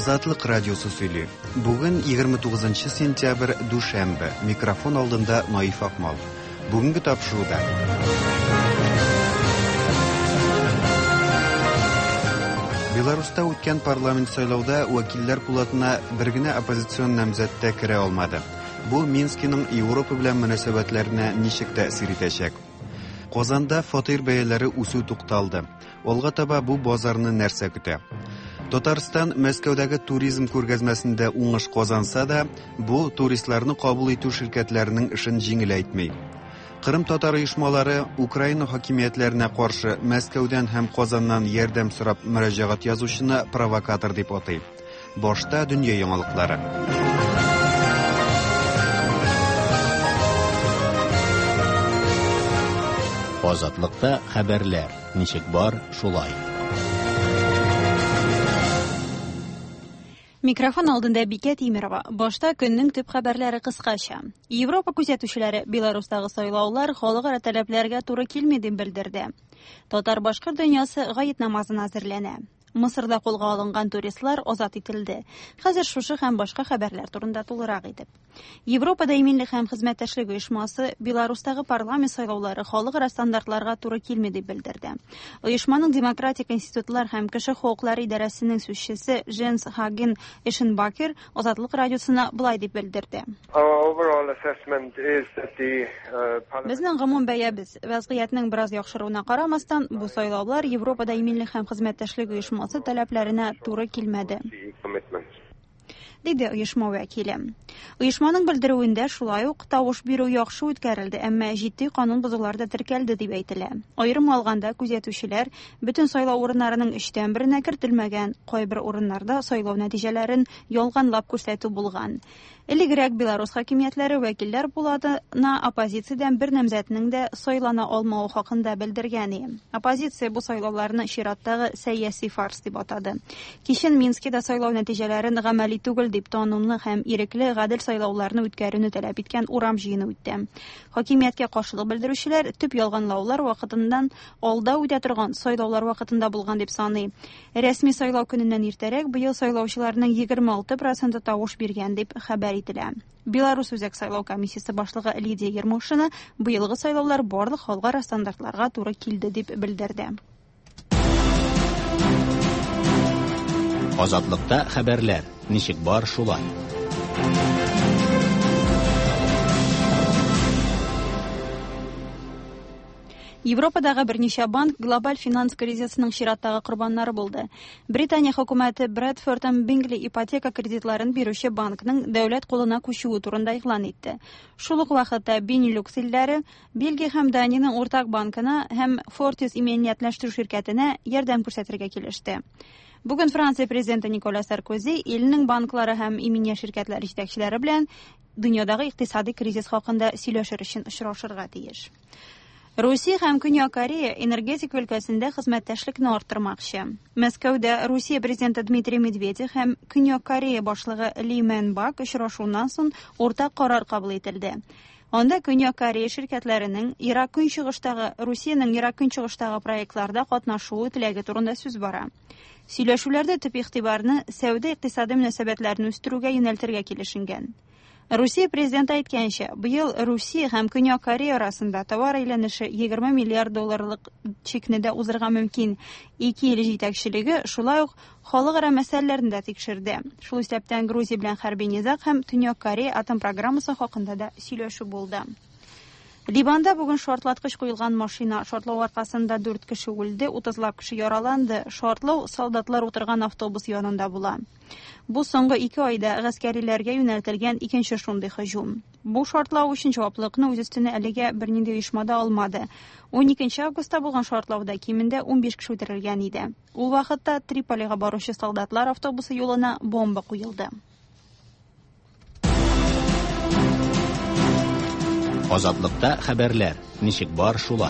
Азатлык радиосы сөйли. Бүген 29 сентябрь дүшәмбе. Микрофон алдында Наиф Акмал. Бүгенге тапшыруда. Беларуста үткән парламент сайлауда вәкилләр пулатына бер генә оппозицион намзәттә керә алмады. Бу Минскиның Европа белән мөнәсәбәтләренә ничек тәэсир итәчәк? Казанда фатир бәяләре үсү тукталды. Алга таба бу базарны нәрсә көтә? Татарстан Мәскәүдәге туризм күргәзмәсендә уңыш казанса да, бу туристларны кабул итү ширкәтләренең эшен җиңеләйтми. Кырым татар оешмалары Украина хакимиятләренә каршы Мәскәүдән һәм Казаннан ярдәм сорап мөрәҗәгать язучыны провокатор дип атый. Башта дөнья яңалыклары. Азатлыкта хәбәрләр. Ничек бар, шулай. Микрофон алдында Бикә Тимирова. Башта көннең төп хәбәрләре кыскача. Европа күзәтүчеләре Беларустагы сайлаулар халыкара таләпләргә туры килми дип белдерде. Татар-башкорт дөньясы гает намазына әзерләнә. Мисырда кулга алынган туристлар азат ителде. Хәзер шушы һәм башка хәбәрләр турында тулырак итеп. Европа даимиллек һәм хезмәттәшлек оешмасы Беларустагы парламент сайлаулары халыкара стандартларга туры килми дип белдерде. Оешманың демократик институтлар һәм кеше хукуклары идарәсенең сүзчесе Дженс Хаген Эшенбакер Азатлык радиосына булай дип белдерде. Безнең гомум бәябез вазгыятьнең бераз яхшыруына карамастан, бу сайлаулар Европа даимиллек һәм хезмәттәшлек оешмасы таләпләренә туры килмәде, диде оешма вәкиле. Оешманың белдерүендә шулай ук тавыш бирү яхшы үткәрелде, әмма җитди канун бозулар да теркәлде дип әйтелә. Аерым алганда күзәтүчеләр бөтен сайлау урыннарының 3/1-нә кертелмәгән, кайбер урыннарда сайлау нәтиҗәләрен ялганлап күрсәтү булган. Элегрәк Беларус хакимиятләре вәкилләр пулатына оппозициядән бер намзәтнең дә сайлана алмауы хакында белдергән. Оппозиция бу сайлауларны чираттагы сәяси фарс дип атады. Кичен Минскида сайлау нәтиҗәләрен гамәли түгел дип танымлы һәм ирекле гадел сайлауларны үткәрүне таләп иткән урам җыены үтте. Хакимияткә каршылык белдерүчеләр төп ялганлаулар вакытыннан алда үтә торган сайлаулар вакытында булган дип саный. Рәсми сайлау көненнән иртәрәк быел сайлаучыларның 26% тавыш биргән дип хәбәр ителә. Беларус үзәк сайлау комиссиясе башлыгы Лидия Ермошина быелгы сайлаулар барлык халыкара стандартларга туры килде дип белдерде. Азатлыкта хәбәрләр. Ничек бар, шулай. Европадагы берничә банк глобаль финанс кризисының чираттагы корбаннары булды. Британия хөкүмәте Брэдфорд һәм Бингли ипотека кредитларын бирүче банкның дәүләт кулына күчүе турында игълан итте. Шул ук вакытта Benelux илләре Бельгия һәм Даниянең уртак банкына һәм Fortis иминиятләштерү ширкәтенә ярдәм күрсәтергә килеште. Бүген Франция президенты Николя Саркози илнең банклары һәм иминия ширкәтләре җитәкчеләре белән дөньядагы икътисади кризис хакында сөйләшер өчен очрашырга тиеш. Русия һәм Көньяк Корея энергетик өлкәсендә хезмәттәшлекне арттырмакчы. Мәскәүдә Русия президенты Дмитрий Медведев һәм Көньяк Корея башлыгы Ли Мэнбак очрашуыннан соң уртак карар кабул ителде. Анда Көньяк Корея ширкәтләренең Русиянең Ирак көнчыгыштагы проектларда катнашуы теләге турында сүз бара. Сөйләшүләрдә төп игътибарны сәүдә-икътисади мөнәсәбәтләрне үстерүгә юнәлтергә килешенгән. Русия президенты әйткәнчә, быел Русия һәм Көньяк Корея арасында товар әйләнеше 20 миллиард долларлык чикнедә узырга мөмкин. Ике ил җитәкчелеге шулай ук халыкара мәсьәләләрне дә тикшерде. Шул исәптән Грузия белән хәрби низак һәм Көньяк Корея атом программасы хакында да сөйләшү булды. Ливанда бүген шартлаткыч куелган машина шартлау аркасында 4 кеше үлде, 30лап кеше яраланды. Шартлау солдатлар утырган автобус янында була. Бу соңгы 2 айда гаскәриләргә юнәлтелгән икенче шундый һөҗүм. Бу шартлау өчен җаваплылыкны үз өстенә әлегә бернинди оешмада алмады. 12 августта булган шартлауда кимендә 15 кеше үтерелгән иде. Ул вакытта Триполига баручы солдатлар автобусы юлына бомба куелды. Азатлыкта хәбәрләр. Ничек бар, шулай.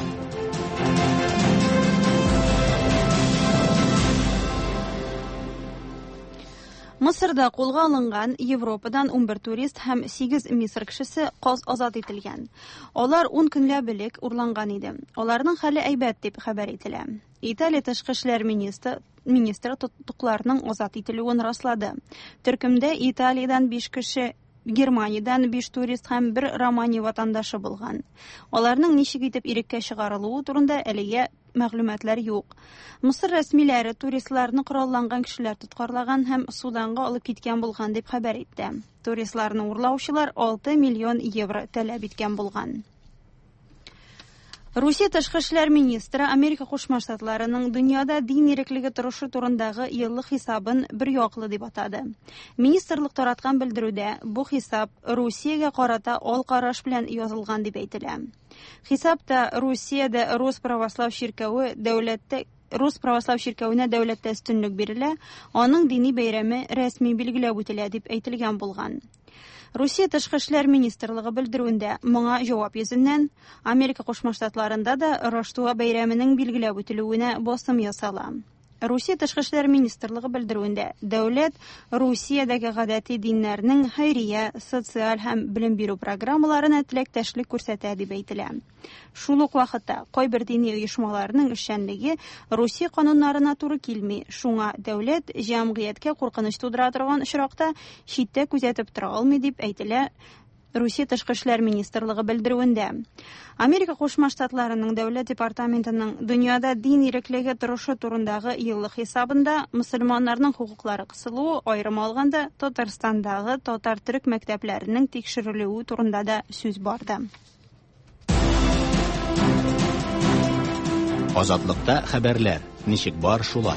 Мисырда кулга алынган Европадан 11 турист һәм 8 Мисыр кешесе азат ителгән. Алар 10 көнләп элек урланган иде. Аларның хәле әйбәт дип хәбәр ителә. Италия тышкы эшләр министры тоткарларның азат ителүен раслады. Төркемдә Италиядән 5 кеше, Германиядән 5 турист һәм 1 Романия ватандашы булган. Аларның ничек итеп иреккә чыгарылуы турында әлегә мәгълүматлар юк. Мисыр рәсмиләре туристларны коралланган кешеләр тоткарлаган һәм Суданга алып киткән булган дип хәбәр итте. Туристларны урлаучылар 6 миллион евро таләп иткән булган. Русия тышкы эшләр министры Америка Кушма Штатларының дөньяда дин иреклеге торышы турындагы еллык хисабын бер яклы дип атады. Министрлык тараткан белдерүдә бу хисап Русиягә карата ал караш белән язылган дип әйтелә. Хисапта Русиядә Рус православ чиркәвенә дәүләттә өстенлек бирелә, аның дини бәйрәме рәсми билгеләп үтелә дип әйтелгән булган. Русия тышкы эшләр министрлыгы белдерүендә моңа җавап йөзеннән Америка Кушма Штатларында да Роштуа бәйрәменең билгеләп үтелүенә басым ясала. Русия тышкы эшләр министрлыгы белдерүендә дәүләт Русиядәге гадәти диннәрнең хәйрия, социаль һәм белем бирү программаларына теләктәшлек күрсәтә дип әйтелә. Шул ук вакытта кайбер дини оешмаларның эшчәнлеге Русия кануннарына туры килми. Шуңа дәүләт җәмгыятькә куркыныч тудыра торган очракта читтә күзәтеп тора алмый дип әйтелә. Русия тышкы эшләр министрлыгы белдерүендә. Америка Кушма Штатларының дәүләт департаментының дөньяда дин иреклеге торышы турындагы еллык хисабында мөселманнарның хукуклары кысылуы, аерым алганда Татарстандагы татар-төрек мәктәпләренең тикшерелүе турында да сүз барды. Азатлыкта хәбәрләр. Ничек бар шулай.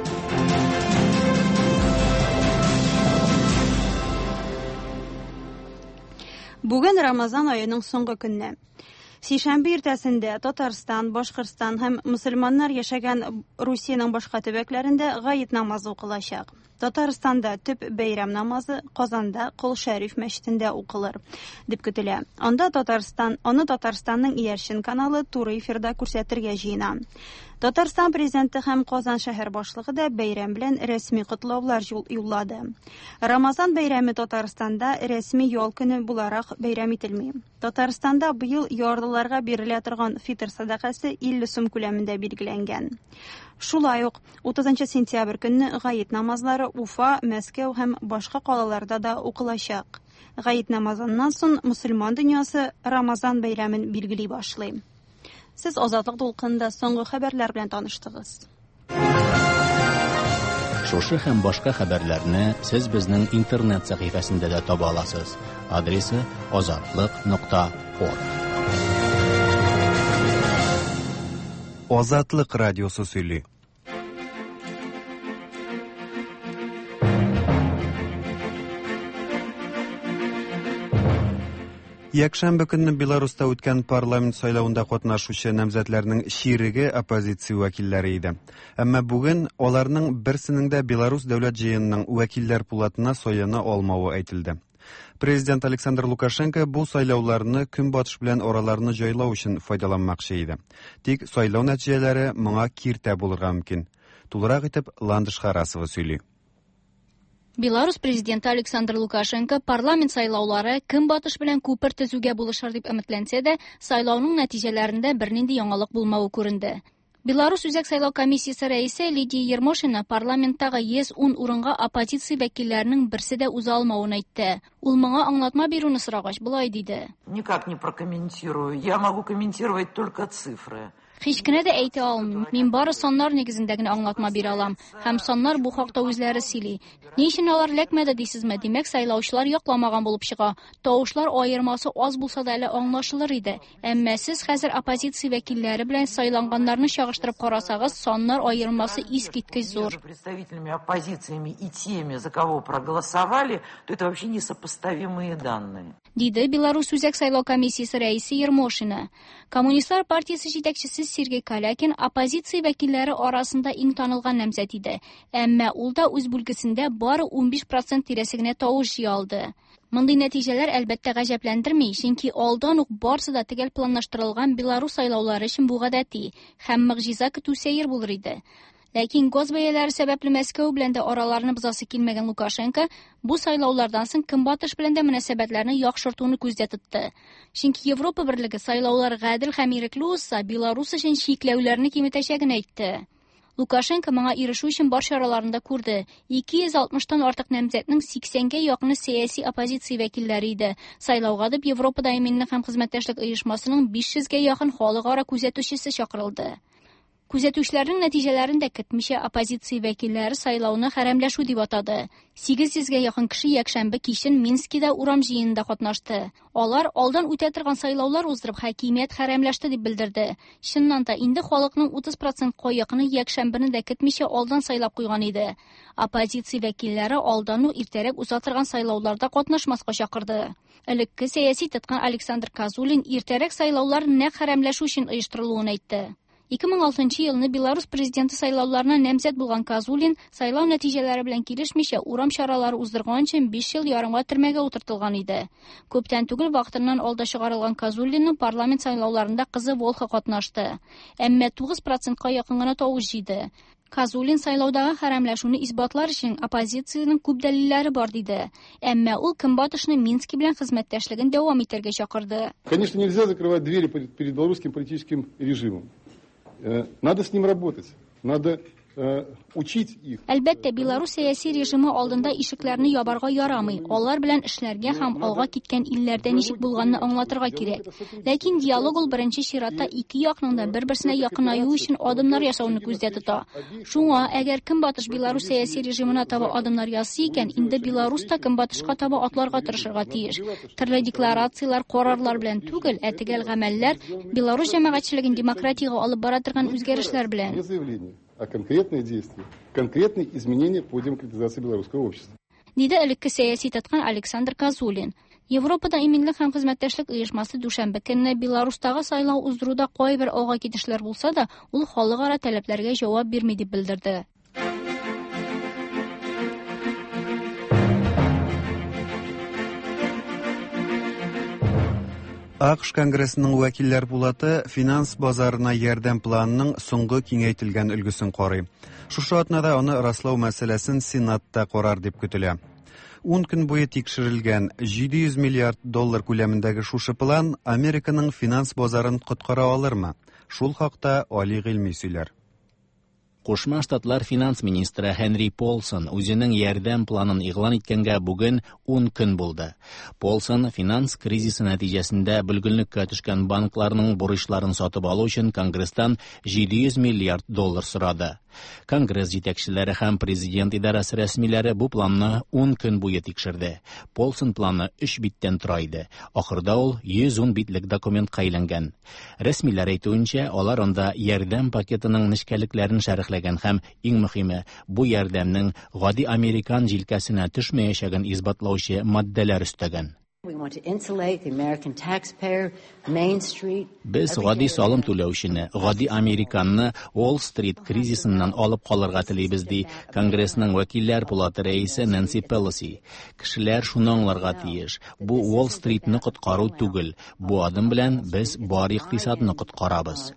Бүген Рамазан аеның соңгы көнне. Сишәмбе иртәсендә Татарстан, Башкортстан һәм мөселманнар яшәгән Русиянең башка төбәкләрендә гаит намазы укылачак. Татарстанда төп бәйрәм намазы Казанда Кол Шәриф мәчетендә укылыр дип көтелә. Аны Татарстанның Иярчен каналы туры эфирда күрсәтергә җыена. Татарстан президенты һәм Казан шәһәр башлыгы да бәйрәм белән рәсми котлаулар юллады. Рамазан бәйрәме Татарстанда рәсми ял көне буларак бәйрәм ителми. Татарстанда быел ярлыларга бирелә торган фитр садакасы 50 сум күләмендә билгеләнгән. Шулай ук 30 сентябрь көнне гаит намазлары Уфа, Мәскәү һәм башка калаларда да укылачак. Гаит намазыннан соң мөселман дөньясы Рамазан бәйрәмен билгели башлый. Сез Азатлык дулкынында соңгы хәбәрләр белән таныштыгыз. Шушы һәм башка хәбәрләрне сез безнең интернет сәхифәсендә дә таба аласыз. Адресы azatlyk.org. Азатлык радиосы сөйли. Якшәмбе көнне Беларуста үткән парламент сайлауында катнашучы намзәтләрнең шириге оппозиция вәкилләре иде. Әмма бүген аларның берсенең дә Беларус дәүләт җыенының вәкилләр пулатына сайлана алмавы әйтелде. Президент Александр Лукашенко бу сайлауларны көнбатыш белән араларны җайлау өчен файдаланмакчы иде. Тик сайлау нәтиҗәләре моңа киртә булырга мөмкин. Тулырак итеп Ландыш Харасова сөйли. Беларус президенты Александр Лукашенко парламент сайлаулары көнбатыш белән күпер төзүгә булышыр дип өметләнсә дә, сайлауның нәтиҗәләрендә бернинди яңалык булмавы күренде. Беларус үзәк сайлау комиссиясе рәисе Лидия Ермошина парламенттагы 110 урынга оппозиция вәкилләренең берсе дә үза алмавын әйтте. Ул моңа аңлатма бирүне сорагач булай диде. Никак не прокомментирую. Я могу комментировать только цифры. Һич кенә дә әйтә алмыйм. Мин бары саннар нигезендә генә аңлатма бирә алам. Һәм саннар бу хакта үзләре сөйли. Ни өчен алар ләкмәде дисезме? Димәк, сайлаучылар якламаган булып чыга. Тавышлар аермасы аз булса да әле аңлашылыр иде. Әмма сез хәзер оппозиция вәкилләре белән сайланганнарны чагыштырып карасагыз, саннар аермасы искиткеч зур. Представителями оппозициями и теми, за кого проголосовали, то это вообще несопоставимые данные. Диде Беларусь үзәк сайлау комиссиясе рәисе Ермошина. Коммунистлар партиясе җитәкчесе Сергей Калякин оппозиция вәкилләре арасында иң танылган намзәт иде. Әмма ул да үз бүлгесендә бары 15% тирәсенә тавыш җыя алды. Мондый нәтиҗәләр әлбәттә гаҗәпләндерми, чөнки алдан ук барысы да төгәл планлаштырылган Беларусь сайлаулары өчен бу гадәти һәм мөгъҗиза көтү сәер булыр иде. Ләкин газ бәяләре сәбәпле Мәскәү белән дә араларны бозасы килмәгән Лукашенко бу сайлаулардан соң Көнбатыш белән дә мөнәсәбәтләрне яхшыртуны күздә тотты. Чөнки Европа берлеге сайлаулар гадел һәм ирекле узса, Беларусь өчен чикләүләрне киметәчәген әйтте. Лукашенко моңа ирешү өчен бар чараларында күрде. 260-тан артык намзәтнең 80-гә якыны сәяси оппозиция вәкилләре иде. Сайлауга дип Европа даиминлек һәм хезмәттәшлек оешмасының 500-гә якын халыкара күзәтүчесе чакырылды. Күзәтүчләрнең нәтиҗәләрен дә көтмичә оппозиция вәкилләре сайлауны хәрәмләшү дип атады. 800-гә якын кеше якшәмбе кичен Минскида урам җыенында катнашты. Алар алдан үтә торган сайлаулар уздырып хакимият хәрәмләште дип белдерде. Чыннан да инде халыкның 30%-ка якыны якшәмбене дә көтмичә алдан сайлап куйган иде. Оппозиция вәкилләре алдан ук иртәрәк уза торган сайлауларда катнашмаска чакырды. Элекке сәяси тоткан Александр Козулин иртәрәк сайлаулар нәкъ хәрәмләшү өчен оештырылуын әйтте. 2006 елны Беларусь президенты сайлауларына намзәт булган Козулин сайлау нәтиҗәләре белән килешмичә урам чаралары уздырган өчен 5 ел ярымга төрмәгә утыртылган иде. Күптән түгел вакытыннан алда чыгарылган Козулинның парламент сайлауларында кызы Волха катнашты. Әмма 9%-ка якын гына тавыш җыйды. Козулин сайлаудагы хәрәмләшүне исбатлар өчен оппозициянең күп дәлилләре бар диде. Әмма ул Көнбатышны Минск белән хезмәттәшлеген дәвам итәргә чакырды. Конечно, нельзя закрывать двери перед белорусским политическим режимом. Надо с ним работать. Надо учить их. Әлбәттә, Беларусь сәяси режимы алдында ишекләрне ябарга ярамый. Алар белән эшләргә һәм алга киткән илләрдә ничек булганны аңлатырга кирәк. Ләкин диалог ул беренче чиратта ике якның да бер-берсенә якынаю өчен адымнар ясауны күздә тота. Шуңа, әгәр Көнбатыш Беларусь сәяси режимына таба адымнар ясый икән, инде Беларусь та Көнбатышка таба атларга тырышырга тиеш. Төрле декларациялар, карарлар белән түгел, төгәл гамәлләр Беларусь җәмәгатьчелеген демократиягә алып бара торган үзгәрешләр белән. А конкретные действия, конкретные изменения по демократизации белорусского общества. Диде элекке сәяси тоткан Александр Козулин. Европада иминлек һәм хезмәттәшлек оешмасы дүшәмбе көнне Беларусьтагы сайлау уздыруда кайбер ага китешләр булса да, ул халыкара таләпләргә җавап бирми дип белдерде. АКШ Конгрессының вәкилләр булаты финанс базарына ярдәм планының соңгы киңәйтелгән өлгесен карый. Шушы атнада аны раслау мәсьәләсен Сенатта карар дип көтелә. 10 көн буе тикшерелгән $700 миллиард күләмендәге шушы план Американың финанс базарын коткара алырмы? Шул хакта Али Гыйльми сөйләр. Кушма Штатлар финанс министры Хенри Полсон үзенең ярдәм планын игълан иткәнгә бүген 10 көн булды. Полсон финанс кризисы нәтиҗәсендә бөлгенлеккә төшкән банкларның бурычларын сатып алу өчен Конгресстан $700 миллиард сорады. Конгресс җитәкчеләре һәм президент идарәсе рәсмиләре бу планны 10 көн буе тикшерде. Полсон планы 3 биттән тора иде. Ахырда ул 110 битлек документка әйләнгән. Рәсмиләр әйтүенчә, алар анда ярдәм пакетының нечкәлекләрен шәрехләгән һәм иң мөһиме, бу ярдәмнең гади американ җилкәсенә төшмәячәген исбатлаучы маддәләр өстәгән. Без гади салым түләүчене, гади американны Уолл-стрит кризисыннан алып калырга телибез, ди Конгрессның вәкилләр палаты рәисе Нэнси Пелоси. Кешеләр шуны аңларга тиеш. Бу Уолл-стритны коткару түгел. Бу адым белән без бар икътисадны коткарабыз.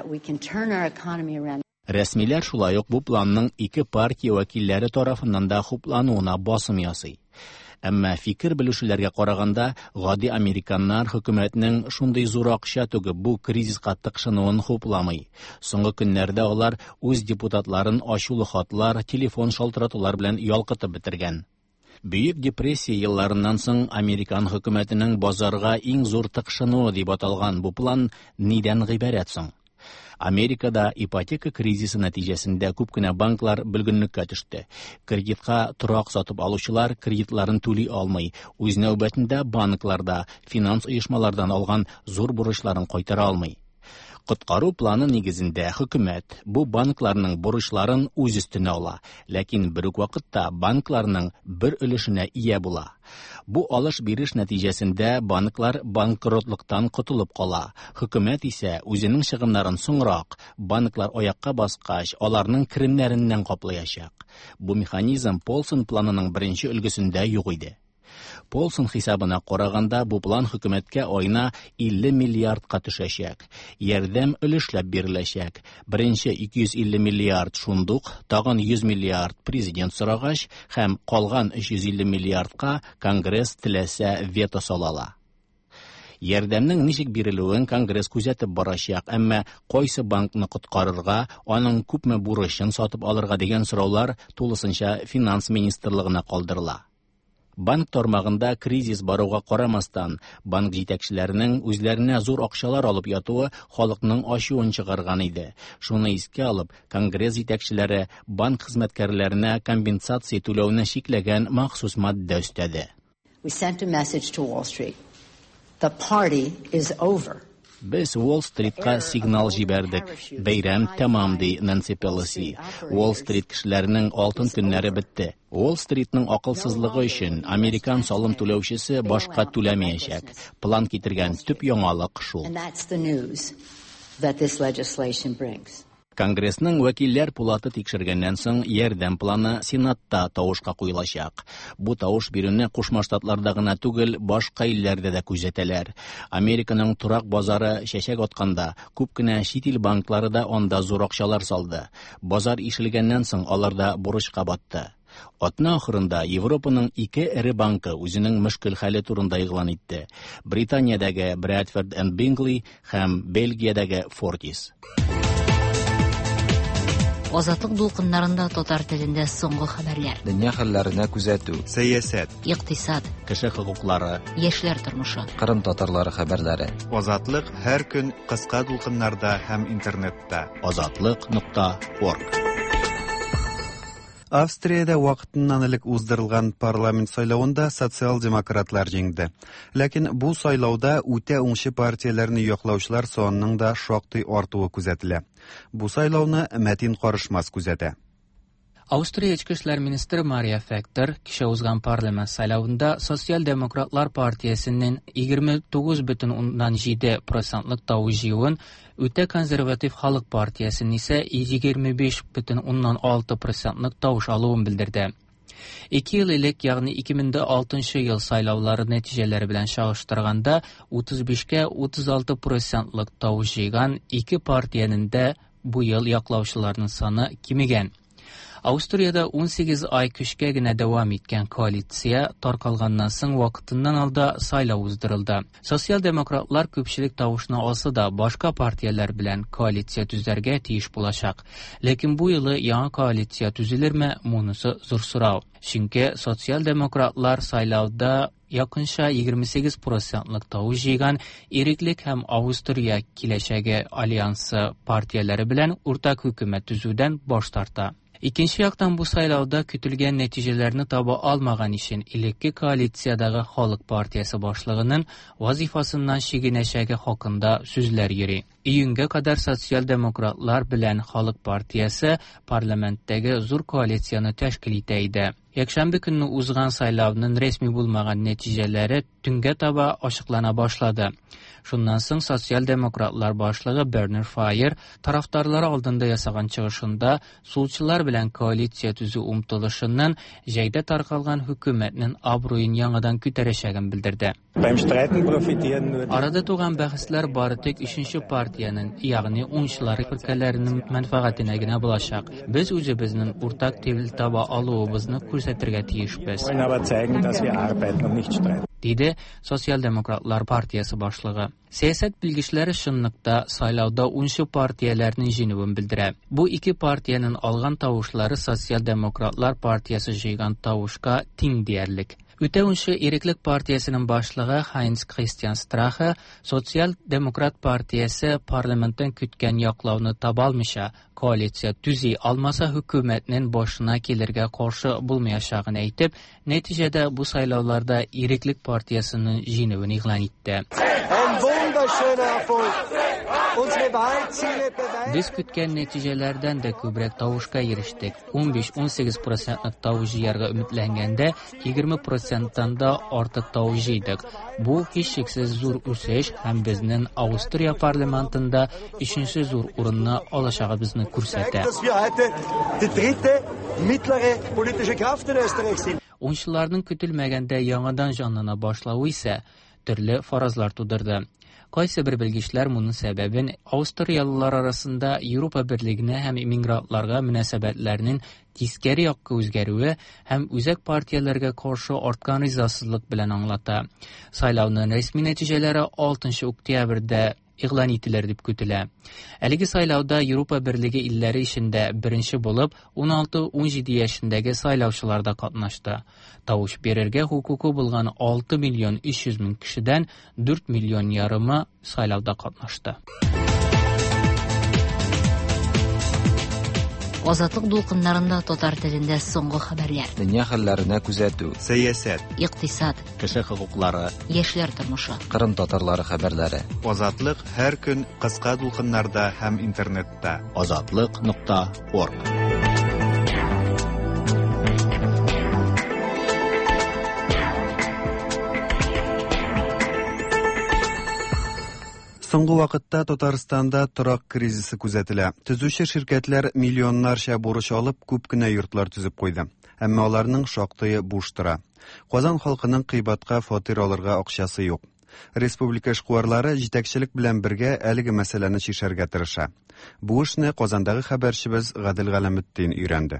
Рәсмиләр шулай ук бу планның ике партия вәкилләре тарафыннан да хуплануына басым ясый. Әмма фикер белүчеләргә караганда, гади американнар хөкүмәтнең шундый зур акча түгеп бу кризиска тыкшынуын хупламый. Соңгы көннәрдә алар үз депутатларын ачулы хатлар, телефон шалтыратулар белән ялкытып бетергән. Бөек депрессия елларыннан соң американ хөкүмәтенең базарга иң зур тыкшынуы дип аталган бу план нидән гыйбарәт соң? Америкада ипотека кризисы нәтиҗәсендә күп кенә банклар бөлгенлеккә төште. Кредитка торак сатып алучылар кредитларын түли алмый. Үз нәүбәтендә банкларда финанс оешмалардан алган зур бурычларын кайтара алмый. Коткару планы нигезендә хөкүмәт бу банкларның бурычларын үз өстенә ала, ләкин бер үк вакытта банкларның бер өлешенә ия була. Бу алыш-биреш нәтиҗәсендә банклар банкротлыктан котылып кала. Хөкүмәт исә үзенең чыгымнарын соңрак, банклар аякка баскач, аларның керемнәреннән каплаячак. Бу механизм Полсон планының беренче өлгесендә юк иде. Полсон хисабына караганда, бу план хөкүмәткә айына 50 миллиардка төшәчәк. Ярдәм өлешләп биреләчәк. Беренче 250 миллиард шундук, тагын 100 миллиард президент сорагач, һәм калган 350 миллиардка Конгресс теләсә вето салала. Ярдәмнең ничек бирелүен Конгресс күзәтеп барачак, әмма кайсы банкны коткарырга, аның күпме бурычын сатып алырга дигән сораулар тулысынча финанс министрлыгына калдырыла. Банк тармагында кризис баруга карамастан, банк җитәкчеләренең үзләренә зур акчалар алып ятуы халыкның ачуын чыгарган иде. Шуны искә алып, Конгресс җитәкчеләре банк хезмәткәрләренә компенсация түләүне шикләгән махсус матдә өстәде. We sent a message to Wall Street. The party is over. Без Уолл-стритка сигнал җибәрдек. Бәйрәм тәмам, ди Нэнси Пелоси. Уолл-стрит кешеләренең алтын көннәре бетте. Уолл-стритның акылсызлыгы өчен американ салым түләүчесе башка түләмәячәк. План китергән төп яңалык шул. And that's the news that this legislation brings. Конгрессның вәкилләр пулаты тикшергәннән соң ярдәм планы Сенатта тавышка куелачак. Бу тавыш бирүне Кушма Штатларда гына түгел, башка илләрдә дә күзәтәләр. Американың турак базары чәчәк атканда, күп кенә чит ил банклары да анда зур акчалар салды. Базар ишелгәннән соң аларда бурычка батты. Атна ахырында Европаның 2 эре банкы үзенең мөшкел хәле турында игълан итте. Британиядәге Bradford & Bingley һәм Бельгиядәге Fortis. Азатлык дулкыннарында татар телендә соңгы хәбәрләр. Дөнья хәлләренә күзәтү, Сәясәт, Икътисад, Кеше хокуклары, яшьләр тормышы. Кырым татарлары хәбәрләре. Азатлык һәр көн кыска дулкыннарда һәм интернетта. Azatlyk.org. Австриядә вакытыннан элек уздырылган парламент сайлауында социал-демократлар җиңде. Ләкин бу сайлауда үтә уңшы партияләрне яклаучылар санының да шактый артуы күзәтелә. Бу сайлауны Мәтин Карышмас күзәтә. Австрия Эчке эшләр министры Мария Фектор кичә узган парламент сайлауында Социал-демократлар партиясенең 29,7% тавыш җыюын, үтә консерватив халык партиясенең исә 25,6% тавыш алуын белдерде. 2 ел элек, ягъни 2006 ел сайлаулары нәтиҗәләре белән чагыштырганда 35-36% тавыш җыйган ике партиянең дә бу ел яклаучыларның саны кимегән. Австриядә 18 ай көчкә генә дәвам иткән коалиция таркалганнан соң вакытыннан алда сайлау уздырылды. Социал-демократлар күпчелек тавышны алса да башка партияләр белән коалиция төзәргә тиеш булачак. Ләкин бу елы яңа коалиция төзелерме, монысы зур сорау. Чөнки социал-демократлар сайлауда якынча 28% тавыш җыйган Иреклек һәм Австрия киләчәге альянсы партияләре белән уртак хөкүмәт төзүдән баш тарта. Икенче яктан бу сайлауда көтелгән нәтиҗәләрне таба алмаган өчен элекке коалициядәге Халык партиясе башлыгының вазифасыннан чигенәчәге хакында сүзләр йөри. Июньгә кадәр социал-демократлар белән Халык партиясе парламенттәге зур коалицияны тәшкил итә иде. Якшәмбе көнне узган сайлауның рәсми булмаган нәтиҗәләре төнгә таба ачыклана башлады. Шуннан соң социал-демократлар башлыгы Бернер Файер тарафдарлары алдында ясаган чыгышында сулчылар белән коалиция төзү умтылышыннан җәйдә таркалган хөкүмәтнең абруен яңадан күтәрәчәген белдерде. Арада туган бәхәсләр бары тик 3нче партияның, ягъни уңчылар фиркаләренең мәнфәгатенә генә булачак. Без үзебезнең уртак тел таба алуыбызны күрсәтергә тиешбез. Диде Социал-демократлар партиясы башлыгы. Сәясәт билгечләре шунлыкта сайлауда 10 партияләрнең җиңүен белдерә. Бу ике партияның алган тавышлары Социал-демократлар партиясы җыйган тавышка тиң диярлек. Үтә уңшы Иреклек партиясының башлыгы Хайнц Кристиан Страхе Социал-демократ партиясе парламенттан көткән яклауны таба алмыйча, коалиция төзи алмаса хөкүмәтнең башына килергә каршы булмаячагын әйтеп, нәтиҗәдә бу сайлауларда Иреклек партиясының җиңүен игълан итте. Без көткән нәтиҗәләрдән дә күбрәк тавышка ирештек. 15-18% тавыш җыярга өметләнгәндә 20%-тан да артык тавыш җыйдык. Бу һичшиксез зур үсеш һәм безнең Австрия парламентында 3нче зур урынны алачагыбызны күрсәтә. уенчыларның көтелмәгәндә яңадан җанлана башлавы исә төрле фаразлар тудырды. Кайсы бер белгечләр моның сәбәбен австриялылар арасында Европа берлегенә һәм иммигрантларга мөнәсәбәтләрнең тискәре якка үзгәрүе һәм үзәк партияләргә каршы арткан ризасызлык белән аңлата. Сайлауның рәсми нәтиҗәләре 6 октябрьдә игълан ителер дип көтелә. Әлеге сайлауда Европа берлеге илләре ишендә беренче булып 16-17 яшендәге сайлаучылар да катнашты. Тавыш бирергә хукукы булган 6 миллион 300 мең кешедән 4 миллион ярымы сайлауда катнашты. Азатлык дулкыннарында татар телендә соңгы хәбәрләр. Дөнья хәлләренә күзәтү. Сәясәт, Икътисад, Кеше хокуклары, яшьләр тормышы. Кырым татарлары хәбәрләре. Азатлык һәр көн кыска дулкыннарда һәм интернетта. azatlıq.org. Соңгы вакытта Татарстанда торак кризисы күзәтелә. Төзүче ширкәтләр миллионнарча бурыч алып, күп кенә йортлар төзеп куйды. Әмма аларның шактые буш тора. Казан халкының кыйбатка фатир алырга акчасы юк. Республика эшкуарлары җитәкчелек белән бергә әлеге мәсьәләне чишәргә тырыша. Бу эшне Казандагы хәбәрчебез Гадел Галәметдин өйрәнде.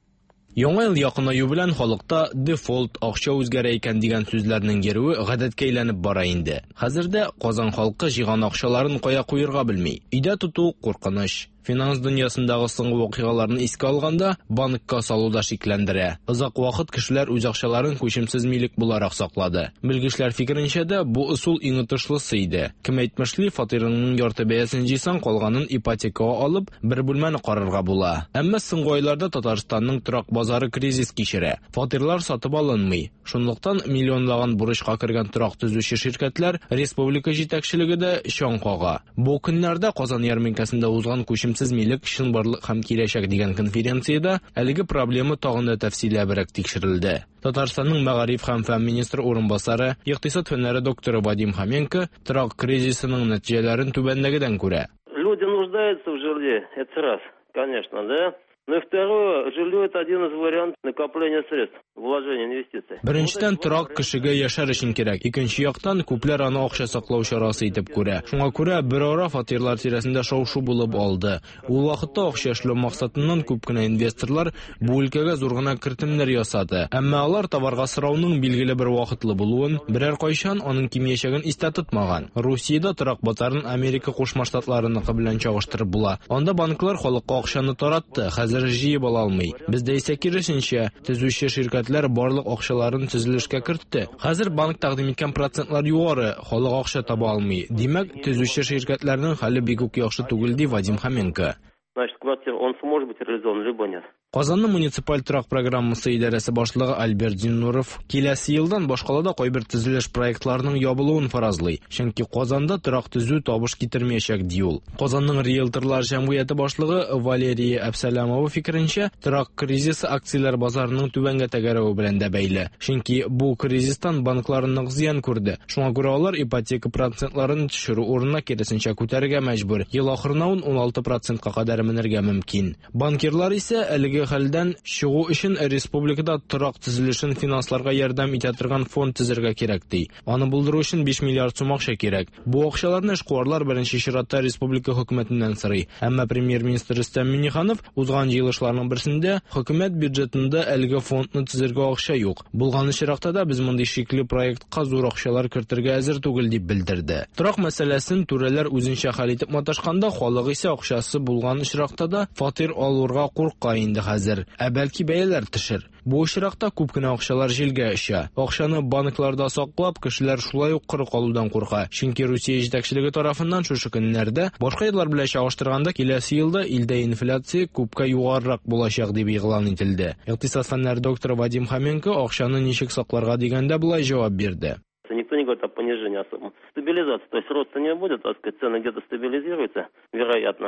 Яңа ел якынаю белән халыкта дефолт, акча үзгәрә икән дигән сүзләрнең йөрүе гадәткә әйләнеп бара инде. Хәзердә Казан халкы җыйган акчаларын кая куярга белми. Өйдә тоту куркыныч. Финанс дөньясындагы соңгы вакыйгаларны искә алганда, банкка салуда шикләндерә. Озак вакыт кешеләр үз акчаларын күчемсез милек буларак саклады. Белгечләр фикеренчә дә бу ысул иң отышлысы иде. Кем әйтмешли, фатирының ярты бәясен җыйсаң, калганын ипотекага алып, бер бүлмәне карарга була. Әмма соңгы айларда Татарстанның торак базары кризис кичерә. Фатирлар сатып алынмый. Шунлыктан миллионлаган бурычка кергән торак төзүче ширкәтләр республика җитәкчелеге дә чаң кага. Бу көннәрдә Казан ярминкәсендә узган күчемсез милек чынбарлык һәм киләчәк дигән конференцияда әлеге проблема тагын да тәфсилләбрәк тикшерелде. Татарстанның мәгариф һәм фән министры урынбасары, икътисад фәннәре докторы Вадим Хоменко торак кризисының нәтиҗәләрен түбәнлегедән күрә. Люди нуждаются в жилье, это раз, конечно, да? Ну и второе, жилье – это один из вариантов накопления средств, вложения инвестиций. Беренчедән, торак кешегә яшәр өчен кирәк. Икенче яктан, күпләр аны акча саклау чарасы итеп күрә. Шуңа күрә бер ара фатирлар тирәсендә шау-шу булып алды. Ул вакытта акча эшләү максатыннан күп кенә инвесторлар бу өлкәгә зур гына кертемнәр ясады. Әмма алар товарга сорауның билгеле бер вакытлы булуын, берәр кайчан аның кимиячәген истә тотмаган. Русиядә торак базарын Америка Кушма Штатларыныкы белән чагыштырып була. Анда банклар халыкка акчаны таратты. Җыеп ала алмый. Бездә исә киресенчә, төзүче ширкәтләр барлык акчаларын төзелешкә кертте. Хәзер банк тәкъдим иткән процентлар югары, халык акча таба алмый. Димәк, төзүче ширкәтләрнең хәле бик үк яхшы түгел ди Вадим Хоменко. Значит, квартира, он сможет быть реализован, либо нет. Казанның муниципаль торак программасы идарәсе башлыгы Альберт Зиннуров киләсе елдан башкалада кайбер төзелеш проектларының ябылуын фаразлый. Чөнки Казанда торак төзү табыш китермәячәк ди ул. Казанның риэлторлар җәмгыяте башлыгы Валерия Әбсәләмова фикеренчә, торак кризисы акцияләр базарының түбәнгә тәгәрәве белән дә бәйле. Чөнки бу кризистан банкларның зыян күрде. Шуңа күрә алар ипотека процентларын төшерү урынына киресенчә күтәрергә мәҗбүр. Ел ахырына 16%-ка кадәр менергә мөмкин. Банкирлар исә әлеге хәлдән чыгу өчен республикада торак төзелешен финансларга ярдәм итә торган фонд төзергә кирәк ди. Аны булдыру өчен 5 миллиард сум акча кирәк. Бу акчаларны эшкуарлар беренче чиратта республика хөкүмәтеннән сорый. Әмма премьер-министр Рөстәм Миңнеханов узган җыелышларның берсендә хөкүмәт бюджетында әлеге фондны төзергә акча юк. Булган очракта да без мондый шикле проектка зур акчалар кертергә әзер түгел дип белдерде. Торак мәсьәләсен түрәләр үзенчә хәл итеп маташканда, халык исә акчасы булган очракта да фатир алырга курка инде хәзер. Ә бәлки бәяләр төшер. Бу очракта күп кенә акчалар җилгә оча. Акчаны банкларда саклап, кешеләр шулай ук кыры калудан курка. Чөнки Русия җитәкчелеге тарафыннан шушы көннәрдә башка еллар белән чагыштырганда киләсе елда илдә инфляция күпкә югарырак булачак дип игълан ителде. Икътисад фәннәре докторы Вадим Хоменко акчаны ничек сакларга дигәндә булай җавап бирде. Никто не говорит о понижении особо. Стабилизация, то есть роста не будет, так сказать, цены где-то стабилизируются, вероятно.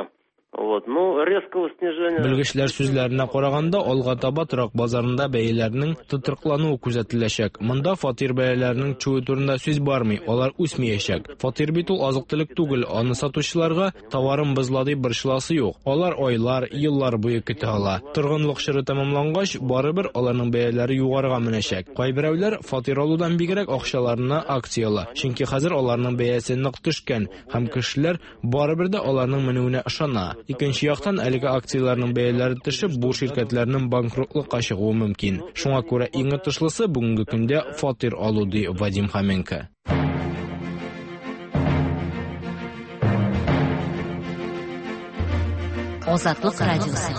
Резкого снижения... Белгечләр сүзләренә караганда, алга таба торак базарында бәяләрнең тотрыклануы күзәтеләчәк. Монда фатир бәяләренең чуы турында сүз бармый, алар үсмәячәк. Фатир бит ул азык-төлек түгел, аны сатучыларга товарын бозлады борчыласы юк. Алар айлар, еллар буе көтә ала. Торгынлык чоры тәмамлангач, барыбер аларның бәяләре югарыга менәчәк. Кайберәүләр фатир алудан бигрәк акчаларына акцияла, чөнки хәзер аларның бәясе нык төшкән, һәм кешеләр барыбер дә аларның менүенә ышана. Икенче яктан, әлеге акцияларның бәяләре төшеп, бу ширкәтләрнең банкротлыкка чыгуы мөмкин. Шуңа күрә иң отышлысы бүгенге көндә фатир алу, ди Вадим Хоменко. Азатлык радиосы.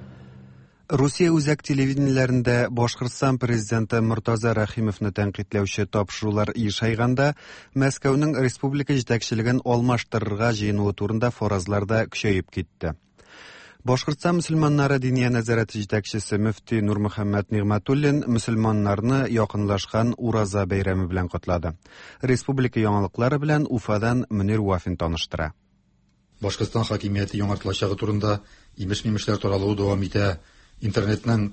Русия үзәк телевидениеләрендә Башкортстан президенты Муртаза Рахимовны тәнкыйтьләүче тапшырулар ишайганда, Мәскәүнең республика җитәкчелеген алмаштырырга җыенуы турында фаразларда көчәеп китте. Башкортстан мөселманнары диния нәзарәте җитәкчесе мөфти Нурмөхәммәд Нигъмәтуллин мөселманнарны якынлашкан Ураза бәйрәме белән котлады. Республика яңалыклары белән Уфадан Мөнир Вафин таныштыра. Башкортстан хакимияте яңартылачагы турында имеш-мимешләр таралуы дәвам итә. Интернетның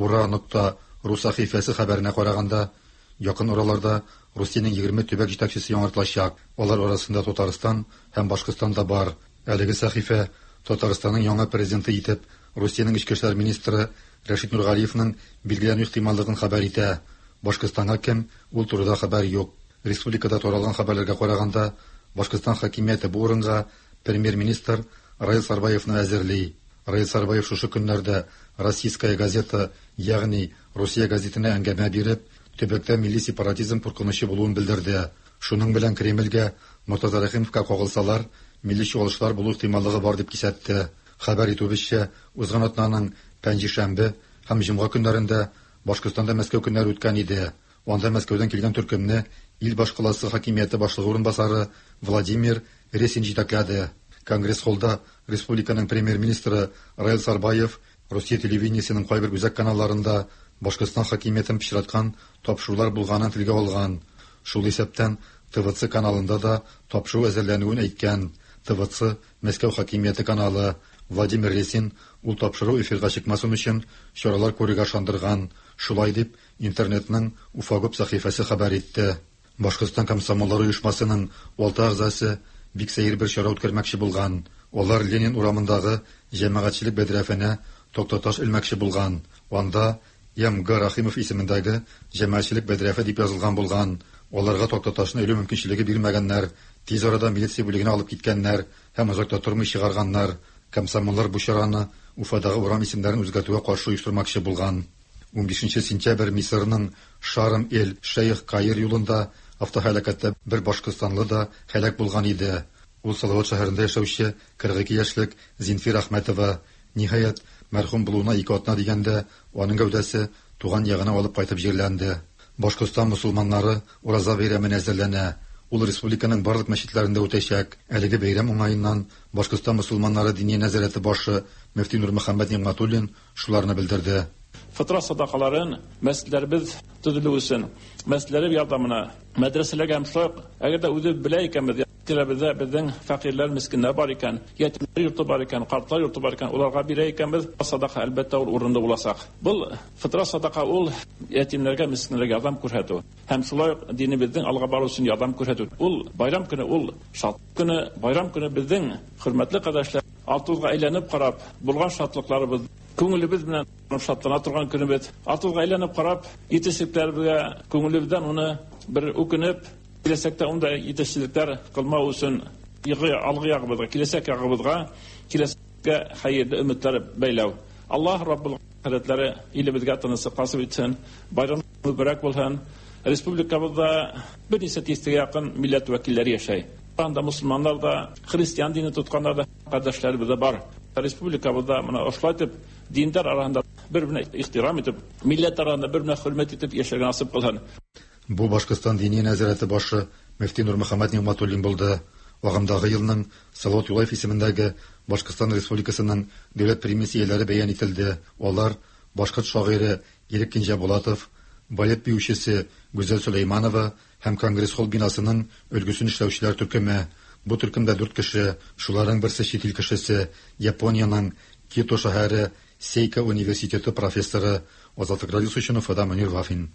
ura.ru сәхифәсе хәбәренә караганда, якын ураларда Русиянең 20 төбәк җитәкчесе яңартылачак. Алар арасында Татарстан һәм Башкортстан да бар. Әлеге сәхифә Татарстанның яңа президенты итеп Русиянең ичке эшләр министры Рәшид Нургалиевның билгеләнү ихтималлыгын хәбәр итә. Башкортстанга кем, ул турыда хәбәр юк. Республикада таралган хәбәрләргә караганда, Башкортстан хакимияте бу урынга премьер-министр Раил Сарбаевны әзерли. Раил Сарбаев шушы көннәрдә Российская газета, ягъни Русия газетына әңгәмә биреп, төбәктә милли сепаратизм куркынычы булуын белдерде. Шуның белән Кремльгә Муртаза Рахимовка кагылсалар, милли чуалышлар булу ихтималлыгы бар дип кисәтте. Хәбәр итүебезчә, узган атнаның пәнҗешәмбе һәм җомга көннәрендә Башкортстанда Мәскәү көннәре үткән иде. Анда Мәскәүдән килгән төркемне ил башкаласы хакимияте башлыгы урынбасары Владимир Ресин җитәкләде. Конгресс-холлда республиканың премьер-министры Раил Сарбаев Русия телевидениесенең кайбер үзәк каналларында Башкортстан хакимиятен пычраткан тапшырулар булганын телгә алган. Шул исәптән ТВЦ каналында да тапшыру әзерләнүен әйткән. ТВЦ Мәскәү хакимияте каналы. Владимир Ресин ул тапшыру эфирга чыкмасын өчен чаралар күрергә шандырган. Шулай дип интернетның Уфагоп сәхифәсе хәбәр итте. Башкортстан комсомоллары оешмасының 6 әгъзасы бик сәер бер чара үткәрмәкче булган. Алар Ленин урамындагы җәмәгатьчелек бәдрәфенә Токтаташ элмәкче булган. Анда МГ Рахимов исемендәге җәмәгатьчелек бәдрәфе дип язылган булган. Аларга Токтаташны элү мөмкинчелеге бирмәгәннәр. Тиз арада милиция бүлегенә алып киткәннәр һәм озакта тормый чыгарганнар. Комсомоллар бу чараны Уфадагы урам исемнәрен үзгәртүгә каршы оештырмакчы булган. 15 сентябрь Мисырның Шарм-эль-Шейх Каир юлында автоһәлакәттә бер башкортстанлы да һәлак булган иде. Ул Салават шәһәрендә яшәүче 42 яшьлек Зинфир Әхмәтова. Ниһаять, мәрхүм булуына 2 атна дигәндә, аның гәүдәсе туган ягына алып кайтып җирләнде. Башкортстан мусулманнары Ураза бәйрәменә әзерләнә. Ул республиканың барлык мәчетләрендә үтәчәк. Әлеге бәйрәм уңаеннан Башкортстан мусулманнары дини нәзарәте башы мөфти Нурмөхәммәд Нигъмәтуллин шуларны белдерде. Фитра садакаларын мәсҗидләребез төзелү өчен, мәсҗидләр ярдәменә, мәдрәсәләргә мөшләк, әгәр дә үзе белә икәнбез, тирәбездә безнең фәкыйрьләр, мискиннәр бар икән, ятимнәр йорты бар икән, картлар йорты бар икән, уларга бирә икәнбез, садака әлбәттә ул урында буласак. Бу фитра садака ул ятимнәргә, мискиннәргә ярдәм күрсәтү. Һәм шулай динебезнең алга бару өчен ярдәм күрсәтү. Ул байрам көне, ул шат көне, байрам көне безнең хөрмәтле кардәшләр алтузга әйләнеп карап, булган шатлыкларыбыз, күңелебез белән шатлана торган көнебез, алтузга әйләнеп карап, итешлекләргә күңелебездән уны бер үкенеп, киләсәктә унда итешлекләр кылмау өчен алгы ягыбызга, киләсәк ягыбызга, киләсәккә хәерле өметләр бәйләү. Аллаһ Раббул хәзрәтләре илебезгә тынысы касып итсен, байрам мөбарәк булсын. Республикабызда бер ничә тистәгә якын милләт вәкилләре яшәй. Анда мусулманнар да, христиан дине тотканнар да кардәшләребез бар. Республикабызда моны ошлатып, диндар арасында бер-беренә ихтирам итеп, милләт арасында бер-беренә хөрмәт итеп яшәргә насыйп кылсын. Бу Башкортстан дини нәзарәте башы мөфти Нурмөхәммәд Нигъмәтуллин булды. Агымдагы елның Салават Юлаев исемендәге Башкортстан Республикасының дәүләт премиясе ияләре бәян ителде. Алар башкорт шагыйре Ирек Кинҗәбулатов, балет биючесе Гүзәл Сөләйманова һәм Конгресс-холл бинасының өлгесен эшләүчеләр төркеме. Бу төркемдә 4 кеше, шуларның берсе чит ил кешесе, Япониянең Кито шәһәре Сейка университеты профессоры Азатлык радиосы өчен Уфада Мөнир Вафин.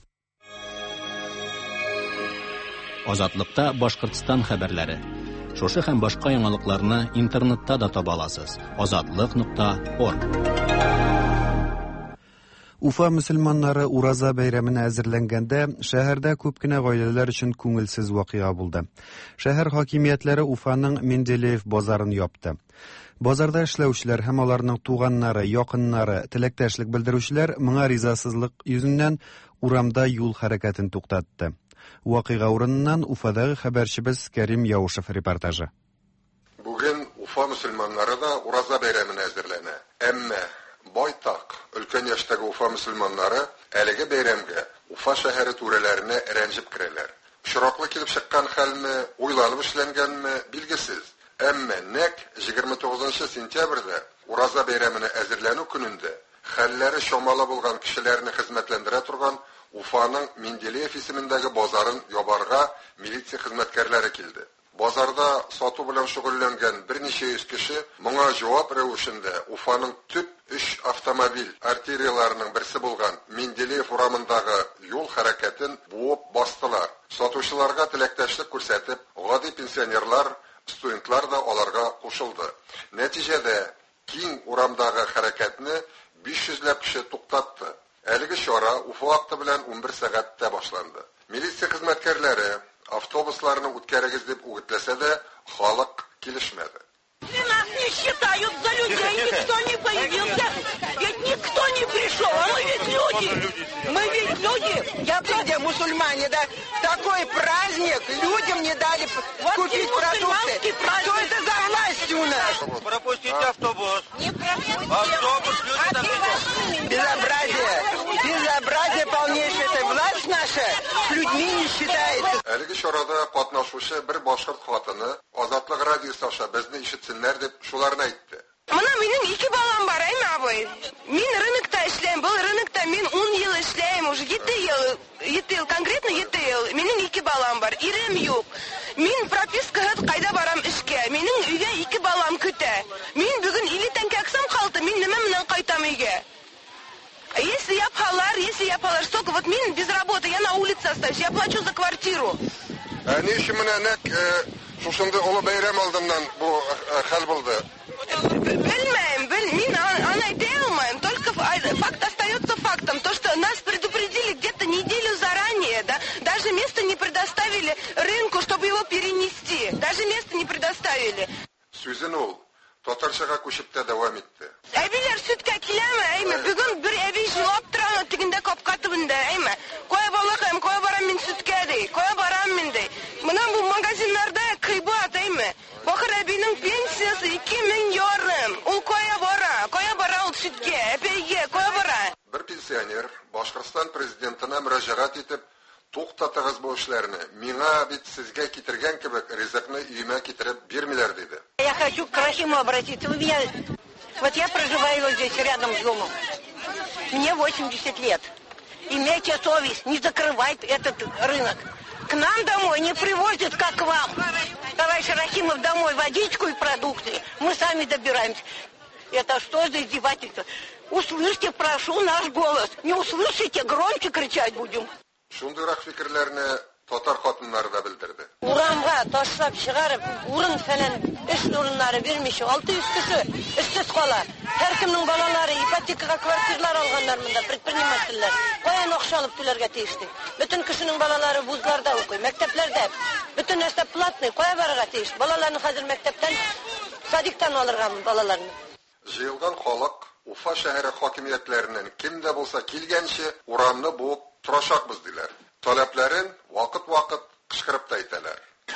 Азатлыкта Башкортстан хәбәрләре. Шушы һәм башка яңалыкларны интернетта да таба аласыз. Azatlyk.org. Уфа мөселманнары Ураза бәйрәменә әзерләнгәндә шәһәрдә күп кенә гаиләләр өчен күңелсез вакыйга булды. Шәһәр хакимиятләре Уфаның Менделеев базарын япты. Базарда эшләүчеләр һәм аларның туганнары, якыннары, теләктәшлек белдерүчеләр моңа ризасызлык йөзеннән урамда юл хәрәкәтен туктатты. Вакыйга урыныннан Уфадагы хәбәрчебез Кәрим Яушев репортажы. Бүген Уфа мөселманнары да Ураза бәйрәменә әзерләнә. Әмма байтак өлкән яшьтәге Уфа мөселманнары әлеге бәйрәмгә Уфа шәһәре түрәләренә рәнҗеп керәләр. Шураклы килеп чыккан хәлме, уйланып эшләнгәнме билгесез. Әмма нәк 29 сентябрьдә Ураза бәйрәменә әзерләнү көнендә хәлләре шомалы булган кешеләрне хезмәтләндерә торган Уфаның Менделеев исемендәге базарын ябарга милиция хезмәткәрләре килде. Базарда сату белән шөгыльләнгән берничә йөз кеше моңа җавап рәвешендә Уфаның төп 3 автомобиль артерияларының берсе булган Менделеев урамындагы юл хәрәкәтен буып бастылар. Сатучыларга теләктәшлек күрсәтеп, гади пенсионерлар, студентлар да аларга кушылды. Нәтиҗәдә киң урамдагы хәрәкәтне 500ләп кеше туктатты. Әлеге чара Уфа вакыты белән 11 сәгатьтә башланды. Милиция хезмәткәрләре автобусларны үткәрегез дип үгетләсә дә, халык килешмәде. Нас не считают за людей, никто не появился, ведь никто не пришел, а мы ведь люди, я где мусульмане, да, такой праздник, людям не дали купить продукты, что это за власть у нас? Пропустите автобус. Не пропустите. Автобус, люди Безобразие полнейшее, это власть наша с людьми не считается. Әлеге чарада катнашучы бер башкорт хатыны Азатлык радиосы аша безне ишетсеннәр дип шуларны әйтте. Мына минем 2 балам бар, әйме абый. Мин рынокта эшләйм, был рынокта мин 10 ел эшләйм, уже 7 ел, конкретно 7 ел. Минем 2 балам бар, ирем юк. Мин пропискага кайда барам эшкә. Минем өйгә 2 балам көтә. Мин бүген 50 тәңкә аксам калды, мин ниме менән кайтам өйгә? Если япалар, столько вот мин без работы, я на улице остаюсь, я плачу за квартиру. Ни өчен менә нәк шушында олы бәйрәм алдыннан бу хәл булды? Белмәйм, мин аны әйтә алмыйм, только факт остается фактом. То, что нас предупредили где-то неделю заранее, да, даже место не предоставили рынку, чтобы его перенести. Даже место не предоставили. Сүзен ул татарчага күчеп тә дәвам итте. Әбиләр сөткә киләме, әйме? Бүген бер әби җавап тора, тигендә капка төбендә, әйме? Кая балакаем, кая барам мин сөткә ди? Кая барам мин ди? Менә бу магазиннарда кыйбат, әйме? Бахыр әбинең пенсиясе 2000 ярым. Ул кая бара? Кая бара ул сөткә? Әбейгә кая бара? Бер пенсионер Башкортстан президентына мөрәҗәгать итеп, туктатыгыз бу эшләрне. Миңа бит сезгә китергән кебек ризыкны өемә китереп бирмиләр диде. Я хочу к Рахиму обратиться. Вы меня... Вот я проживаю вот здесь, рядом с домом. Мне 80 лет. Имейте совесть, не закрывайте этот рынок. К нам домой не привозят, как к вам. Товарищ Рахимов, домой водичку и продукты. Мы сами добираемся. Это что за издевательство? Услышьте, прошу, наш голос. Не услышите, громче кричать будем. Шундыйрак фикерләрне татар хатыннары да белдерде. Урамга ташлап чыгарып, урын фәлән эш урыннары бирмичә 600 кеше эшсез кала. Һәркемнең балалары ипотекага квартиралар алганнар монда, предпринимательләр. Каян акча алып түләргә тиешле? Бөтен кешенең балалары вузларда укый, мәктәпләрдә. Бөтен нәрсә платный, кая барырга тиеш? Балаларны хәзер мәктәптән, садиктан алырга балаларны. Җыелган халык Уфа шәһәре хакимиятләреннән кем дә булса килгәнче урамны буып торачакбыз диләр. Таләпләрен вакыт-вакыт кычкырып та әйтәләр.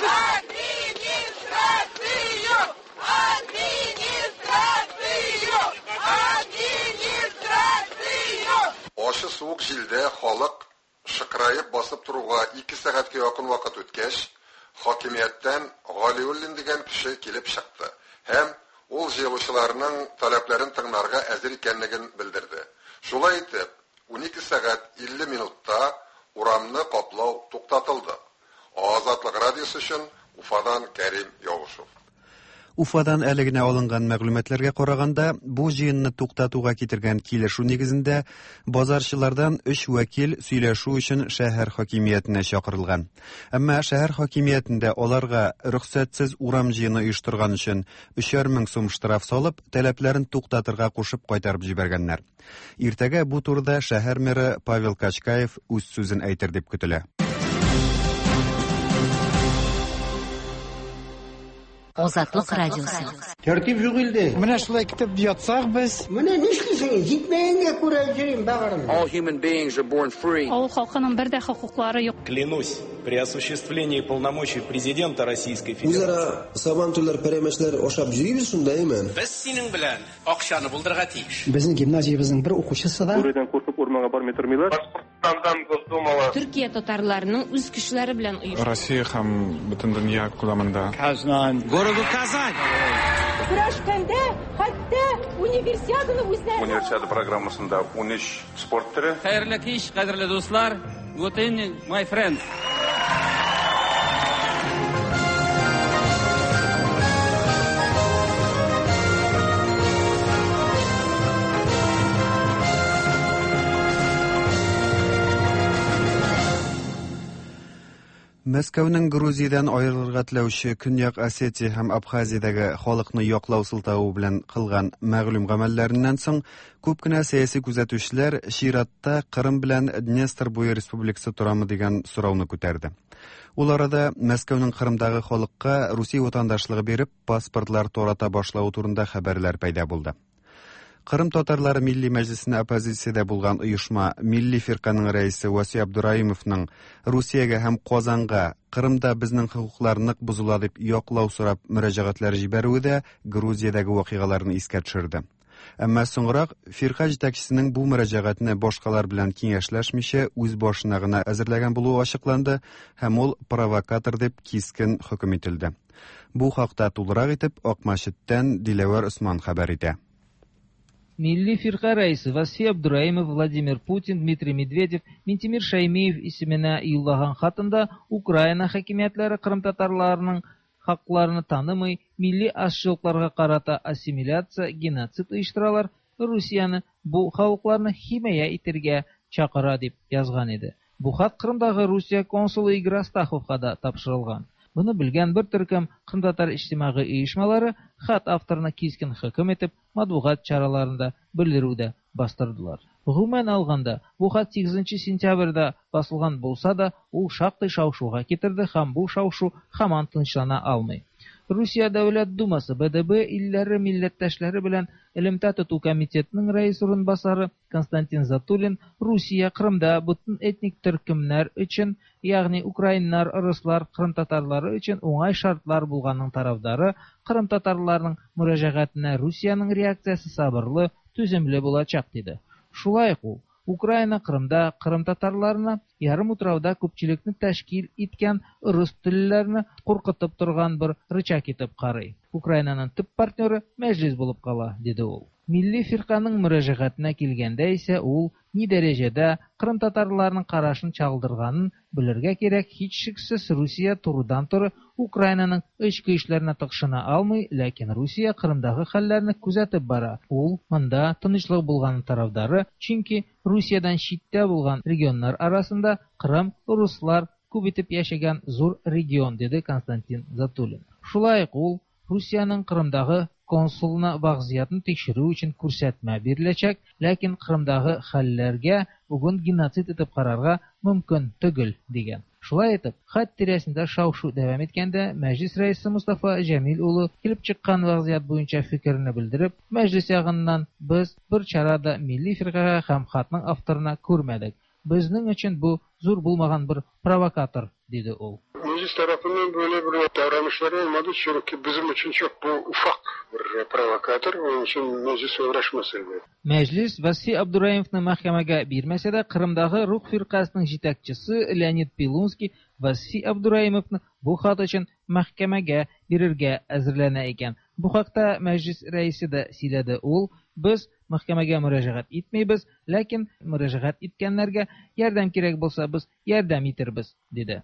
Ашы суык җилдә халык шыкраеп басып торуга 2 сәгатькә якын вакыт үткәч, хакимияттән Галиуллин дигән кеше килеп чыкты. Һәм ул җыелучыларның таләпләрен тыңларга әзер икәнлеген белдерде. Шулай итеп, 12 сәгать 50 минутта урамны каплау туктатылды. Азатлык радиосы өчен Уфадан Кәрим Яуыз. Чаушев. Уфадан әле генә алынган мәгълүматларга караганда, бу җыенны туктатуга китергән килешү нигезендә базарчылардан 3 вәкил сөйләшү өчен шәһәр хакимиятенә чакырылган. Әмма шәһәр хакимиятендә аларга рөхсәтсез урам җыены оештырган өчен 3000 сум штраф салып, таләпләрен туктатырга кушып кайтарып җибәргәннәр. Иртәгә бу турыда шәһәр мэры Павел Качкаев үз сүзен әйтер дип көтелә. Азатлык радиосы. Тәртип юк илдә. Менә шулай китеп ятсак без. Менә нишлисең? Җитмәгәнгә күрә йөрим багырым. All human beings are born free. Авыл халкының бер дә хокуклары юк. Клянусь, при осуществлении полномочий президента Российской Федерации. Үзара сабан түрләр пәрәмәчләр ашап йөрибез шундаймы? Без синең белән акчаны булдырга тиеш. Безнең гимназиябезнең бер укучысы да. Бүредән куркып урманга бармый тормыйлар. Төркия татарларының үз көчләре белән оештырылган. Россия һәм бөтен дөнья күләмендә. Казан, городу Казань. Көрәшкәндә хәтта универсиаданы үзләре. Универсиада программасында 13 спорт төре. Хәерле кич, кадерле дуслар. Good evening, my friends. Мәскәүнең Грузиядан аерылырга теләүче Көньяк Осетия һәм Абхазиядәге халыкны яклау сылтавы белән кылган мәгълүм гамәлләреннән соң күп кенә сәяси күзәтүчеләр чиратта Кырым белән Днестр буе республикасы торамы дигән сорауны күтәрде. Ул арада Мәскәүнең Кырымдагы халыкка Русия ватандашлыгы биреп, паспортлар тарата башлау турында хәбәрләр пайда булды. Кырым татарлары Милли мәҗлесенә оппозициядә булган оешма Милли фирканың рәисе Васи Абдураимовның Русиягә һәм Казанга Кырымда безнең хокукларны бозыла дип яклау сорап мөрәҗәгатьләр җибәрүе дә Грузиядәге вакыйгаларны искә төшерде. Әмма соңрак фирка җитәкчесенең бу мөрәҗәгатьне башкалар белән киңәшләшмичә үз башына гына әзерләгән булуы ачыкланды һәм ул провокатор дип кискен хөкем ителде. Бу хакта тулырак итеп Акмашиттан Диләвар Усман хәбәр итә. Милли фирка рәисе Васи Абдураимов, Владимир Путин, Дмитрий Медведев, Минтимир Шаймиев исеменә юллаган хатында Украина хакимиятләре Кырым татарларының хакларını танымый, милли азчылыкларга карата ассимиляция, геноцид оештыралар, Русияны бу халыкларны химая итәргә чакыра дип язган иде. Бу хат Кырымдагы Русия консулы Игорь Астаховка да тапшырылган. Буны белгән бер төркем Кырым татар иҗтимагый оешмалары хат авторына кискен хөкем итеп матбугат чараларында белдерүдә бастырдылар. Гомумән алганда, бу хат 8 сентябрьдә басылган булса да, ул шактый шау-шуга китерде һәм бу шау-шу һаман тынычлана алмый. Русия Дәүләт Думасы БДБ илләре милләттәшләре белән элемтә тоту комитетының рәис урынбасары Константин Затулин Русия Кырымда бөтен этник төркемнәр өчен, ягъни украиннар, руслар, кырым татарлары өчен уңай шартлар булганның тарафдары, кырым татарларының мөрәҗәгатенә Русияның реакциясе сабырлы, түземле булачак диде. Шулай ук Украина Кырымда кырым татарларына ярым утрауда күпчелекне тәшкил иткән рус теллеләрне куркытып торган бер рычаг итеп карый. Украинаның төп партнеры Мәҗлис булып кала, диде ул. Милли фирканың мөрәҗәгатенә килгәндә исә ул ни дәрәҗәдә кырым татарларының карашын чалдырганын белергә кирәк. Һич шиксез Русия турыдан-туры Украинаның эчке эшләренә тыкшына алмый, ләкин Русия Кырымдагы хәлләрне күзәтеп бара. Ул монда тынычлык булган тарафдары, чөнки Русиядан читтә булган регионнар арасында Кырым руслар күп итеп яшәгән зур регион, диде Константин Затулин. Шулай ук ул Русияның Кырымдагы консулына вазгыятны тикшерү өчен күрсәтмә биреләчәк, ләкин Кырымдагы хәлләргә бүген геноцид итеп карарга мөмкин түгел, дигән. Шулай итеп, хат тирәсендә шау-шу дәвам иткәндә, Мәҗлис рәисе Мустафа Җәмил улы килеп чыккан вазгыят буенча фикерне белдереп, Мәҗлис ягыннан без бер чарада милли фиркага һәм хатның авторына күрмәдек. Безнең өчен бу зур булмаган бер провокатор, диде ул. Мәҗлис тарафыннан böyle bir davranışlar olmadı çünkü bizim için çok bu ufak bir провокатор, onun için meclis uğraşmasın. Мәҗлис Васи Абдураимовны мәхкәмәгә бирмәсә дә, Кырымдагы рух фиркасының җитәкчесе Леонид Пилунский Васи Абдураимовны бу хат өчен мәхкәмәгә бирергә әзерләнә икән. Бу хакта Мәҗлис рәисе дә сөйләде. Ул: "Без мәхкәмәгә мөрәҗәгать итмәйбез, ләкин мөрәҗәгать иткәннәргә ярдәм кирәк булса, без ярдәм итербез", диде. Леонид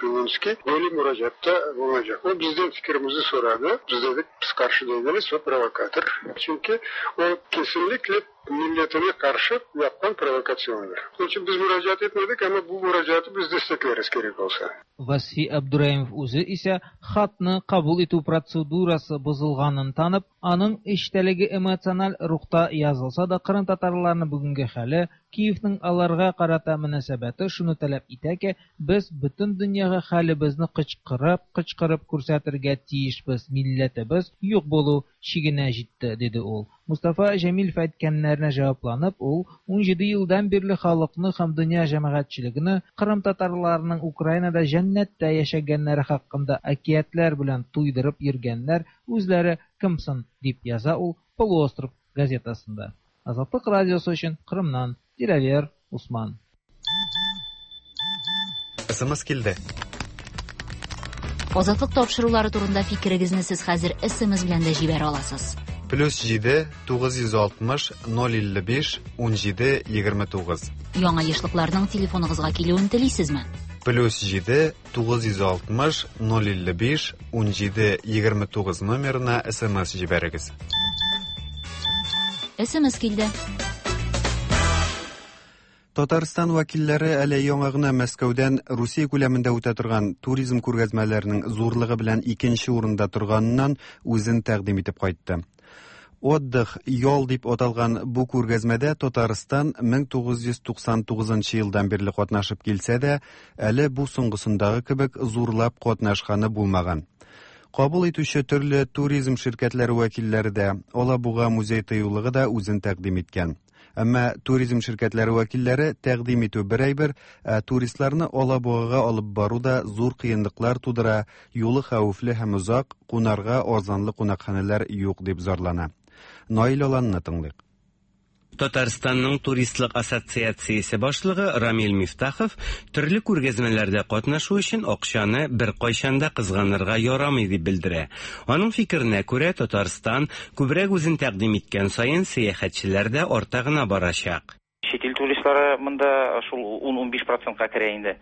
Тюменский böyle müracaatta bulunacak. O bizden fikrimizi soradı. Biz dedik biz karşı değiliz ve provokatör. Çünkü o kesinlikle milletine karşı yapılan provokasyonlar. Onun için biz müracaat etmedik ama bu müracaatı biz destekleriz gerek olsa. Васфи Абдураимов үзе исә хатны кабул итү процедурасы бозылганын танып, аның эчтәлеге эмоциональ рухта язылса да Кырым татарларының бүгенге хәле, Киевның аларга карата мөнәсәбәте шуны таләп итә ки, без бөтен дөньяга хәлебезне кычкырып күрсәтергә тиешбез, милләтебез юк булу чигенә җитте, диде ул. Мустафа Җәмилов әйткәннәренә җавапланып, ул 17 елдан бирле халыкны һәм дөнья җәмәгатьчелегенә Кырым татарларының Украинада җәннәттә яшәгәннәре хакында әкиятләр белән туйдырып йөргәннәр үзләре кимсен, дип яза ул Полуостров газетасында. Азатлык радиосы өчен Кырымнан Диләвер Усман. СМС килде. Азатлык тапшырулары турында фикерегезне сез хәзер СМС белән дә җибәрә аласыз. +7 960 055 17 29. Яңа ешлыкларның телефоныгызга килүен телисезме? +7 960 055 17 29 номерына СМС җибәрегез. СМС килде. Татарстан вәкилләре әле яңа гына Мәскәүдән Русия күләмендә үтә торган туризм күргәзмәләренең зурлыгы белән 2нче урында торганнан үзен тәкъдим итеп кайтты. Отдых ял дип аталган бу күргәзмәдә Татарстан 1999 елдан бирле катнашып килсә дә, әле бу соңгысындагы кебек зурлап катнашканы булмаган. Кабул итүче төрле туризм ширкәтләре вәкилләре дә Алабуга музей тыюлыгы да үзен тәкъдим иткән. Әмма туризм ширкәтләре вәкилләре тәкъдим итү бер әйбер, туристларны Алабугага алып баруда зур кыенлыклар тудыра, юлы хәвефле һәм узак, кунарга арзанлы кунакханәләр юк дип зарлана. Наил Аланны тыңлыйк. Татарстанның туристлык ассоциациясе башлыгы Рамил Мифтахов төрле күргәзмәләрдә катнашу өчен акчаны бер кайчанда кызганырга ярамый дип белдерә. Аның фикеренә күрә, Татарстан күбрәк үзен тәкъдим иткән саен сәяхәтчеләр дә арта гына барачак. Шет ил туристлары монда шул 10-15%-ка керә инде.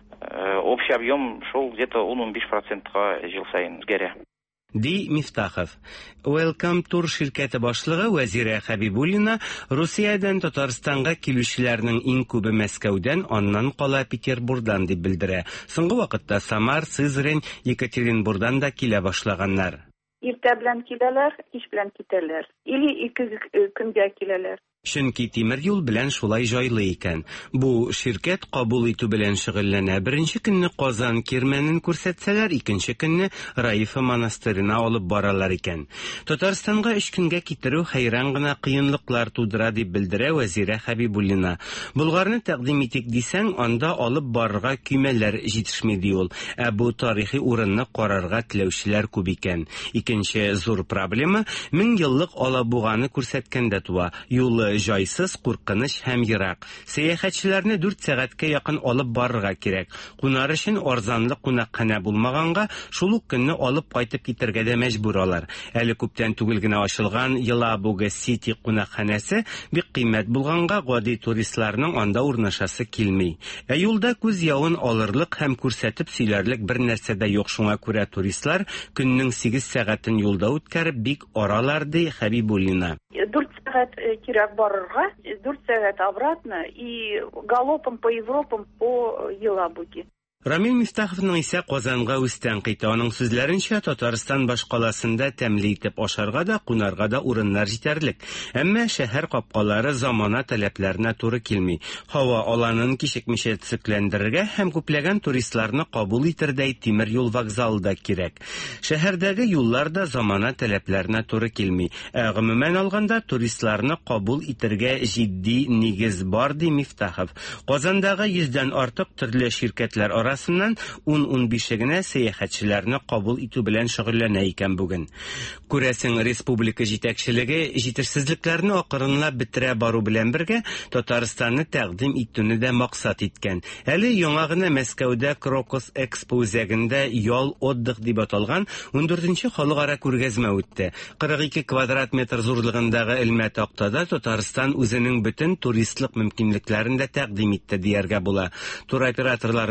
Общий объем шул где-то 10-15%-ка жыл сайын үзгәрә. Ди Мифтахов. Welcome Tour ширкәте башлыгы Вәзирә Хәбибуллина Русиядән Татарстанга килүчеләрнең иң күбе Мәскәүдән, аннан кала Петербургдан дип белдерә. Соңгы вакытта Самар, Сызрань, Екатеринбургдан да килә башлаганнар. Иртә белән киләләр, кич белән китәләр. Или 2 көнгә киләләр. Чөнки тимер юл белән шулай җайлы икән. Бу ширкәт кабул итү белән шөгыльләнә. Беренче көнне Казан Кирмәнен күрсәтсәләр, икенче көнне Раифа монастырына алып баралар икән. Татарстанга 3 көнгә китерү хәйран гына кыенлыклар тудыра дип белдерә Вәзирә Хәбибуллина. Булгарны тәкъдим итик дисәң, анда алып барырга көймәләр җитешми ди ул. Бу тарихи урынны карарга теләүчеләр күп икән. Икенче зур проблема 1000 еллык Алабуганы күрсәткәндә туа. Юлы җайсыз, куркыныч һәм ерак. Сәяхәтчеләрне 4 сәгатькә якын алып барырга кирәк. Кунар өчен арзанлы кунакханә булмаганга, шул ук көнне алып кайтып китәргә дә мәҗбүр алар. Әле күптән түгел генә ачылган Елабуга Сити кунакханәсе бик кыйммәт булганга, гади туристларның анда урнашасы килми. Юлда күз явын алырлык һәм күрсәтеп сөйләрлек бер нәрсә дә юк, шуңа күрә туристлар көннең 8 сәгатен юлда үткәреп бик аралар ди Хәбибуллина. 4 сәгать кирәк барырга, 4 сәгать обратно и галопом по Европам по Елабуге. Рамил Мифтаховның исә Казанга үстән кайта. Аның сүзләренчә, Татарстан башкаласында тәмле итеп ашарга да, кунарга да урыннар җитәрлек. Әмма шәһәр капкалары замана таләпләренә туры килми. Һава аланын кичекмичә төзекләндерергә һәм күпләгән туристларны кабул итәрдәй тимер юл вокзалы да кирәк. Шәһәрдәге юллар да замана таләпләренә туры килми. Гомумән алганда, туристларны кабул итәргә җитди нигез бар ди Мифтахов. Казандагы 100дән артык төрле ширкәтләр арасыннан 10-15 генә сәяхәтчеләрне кабул итү белән шөгыльләнә икән бүген. Күрәсең, республика җитәкчелеге җитешсезлекләрне акрынлап бетерә бару белән бергә Татарстанны тәкъдим итүне дә максат иткән. Әле яңа гына Мәскәүдә Крокус Экспо үзәгендә ял отдых дип аталган 14нче халыкара күргәзмә үтте. 42 квадрат метр зурлыгындагы Элмә тактада Татарстан үзенең бөтен туристлык мөмкинлекләрен дә тәкъдим итте дияргә була. Туроператорларны җәлеп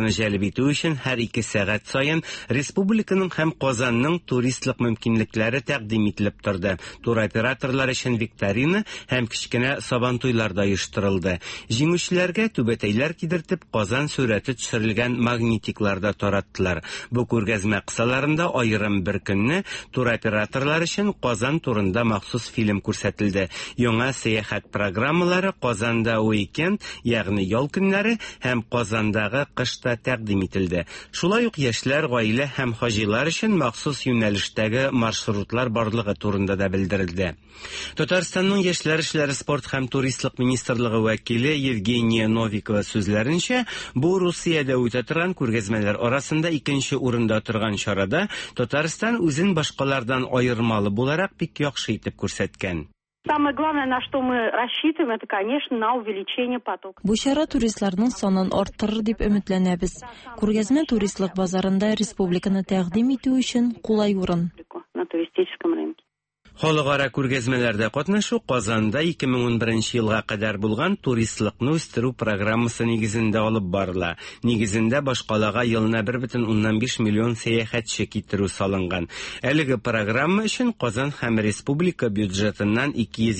итү өчен һәр 2 сәгать саен республиканың һәм Казанның туристлык мөмкинлекләре тәкъдим ителеп торды. Туроператорлар өчен викторина һәм кичкенә сабантуйлар да оештырылды. Җиңүчеләргә түбәтәйләр кидертеп Казан сурәте төшерелгән магнитикларда тараттылар. Бу күргәзмә кысаларында аерым бер көнне туроператорлар өчен Казан турында махсус фильм күрсәтелде. Яңа сәяхәт программалары Казанда уикенд, ягъни ял көннәре һәм Казандагы кышта тәкъдим ителде. Шулай ук яшьләр, гаилә һәм хаҗилар өчен махсус юнәлештәге маршрутлар барлыгы турында да белдерелде. Татарстанның яшьләр эшләре, спорт һәм туристлык министрлыгы вәкиле Евгения Новикова сүзләренчә, бу Русиядә үтә торган күргәзмәләр арасында 2нче урында торган чарада Татарстан үзен башкалардан аермалы буларак бик яхшы итеп күрсәткән. Самое главное, на что мы рассчитываем, это, конечно, на увеличение потока. Бу чара туристларның санын арттырыр дип өметләнәбез. Күргәзмә туристлык базарында республиканы тәкъдим итү өчен кулай урын. На туристическом рынке. Халыкара күргәзмәләрдә катнашу Казанда 2011 елга кадәр булган туристлыкны үстерү программасы нигезендә алып барыла. Нигезендә башкалага елына 1,5 миллион сәяхәтче китерү салынган. Әлеге программа өчен Казан һәм республика бюджетыннан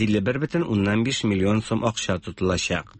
251,5 миллион сум акча тотылачак.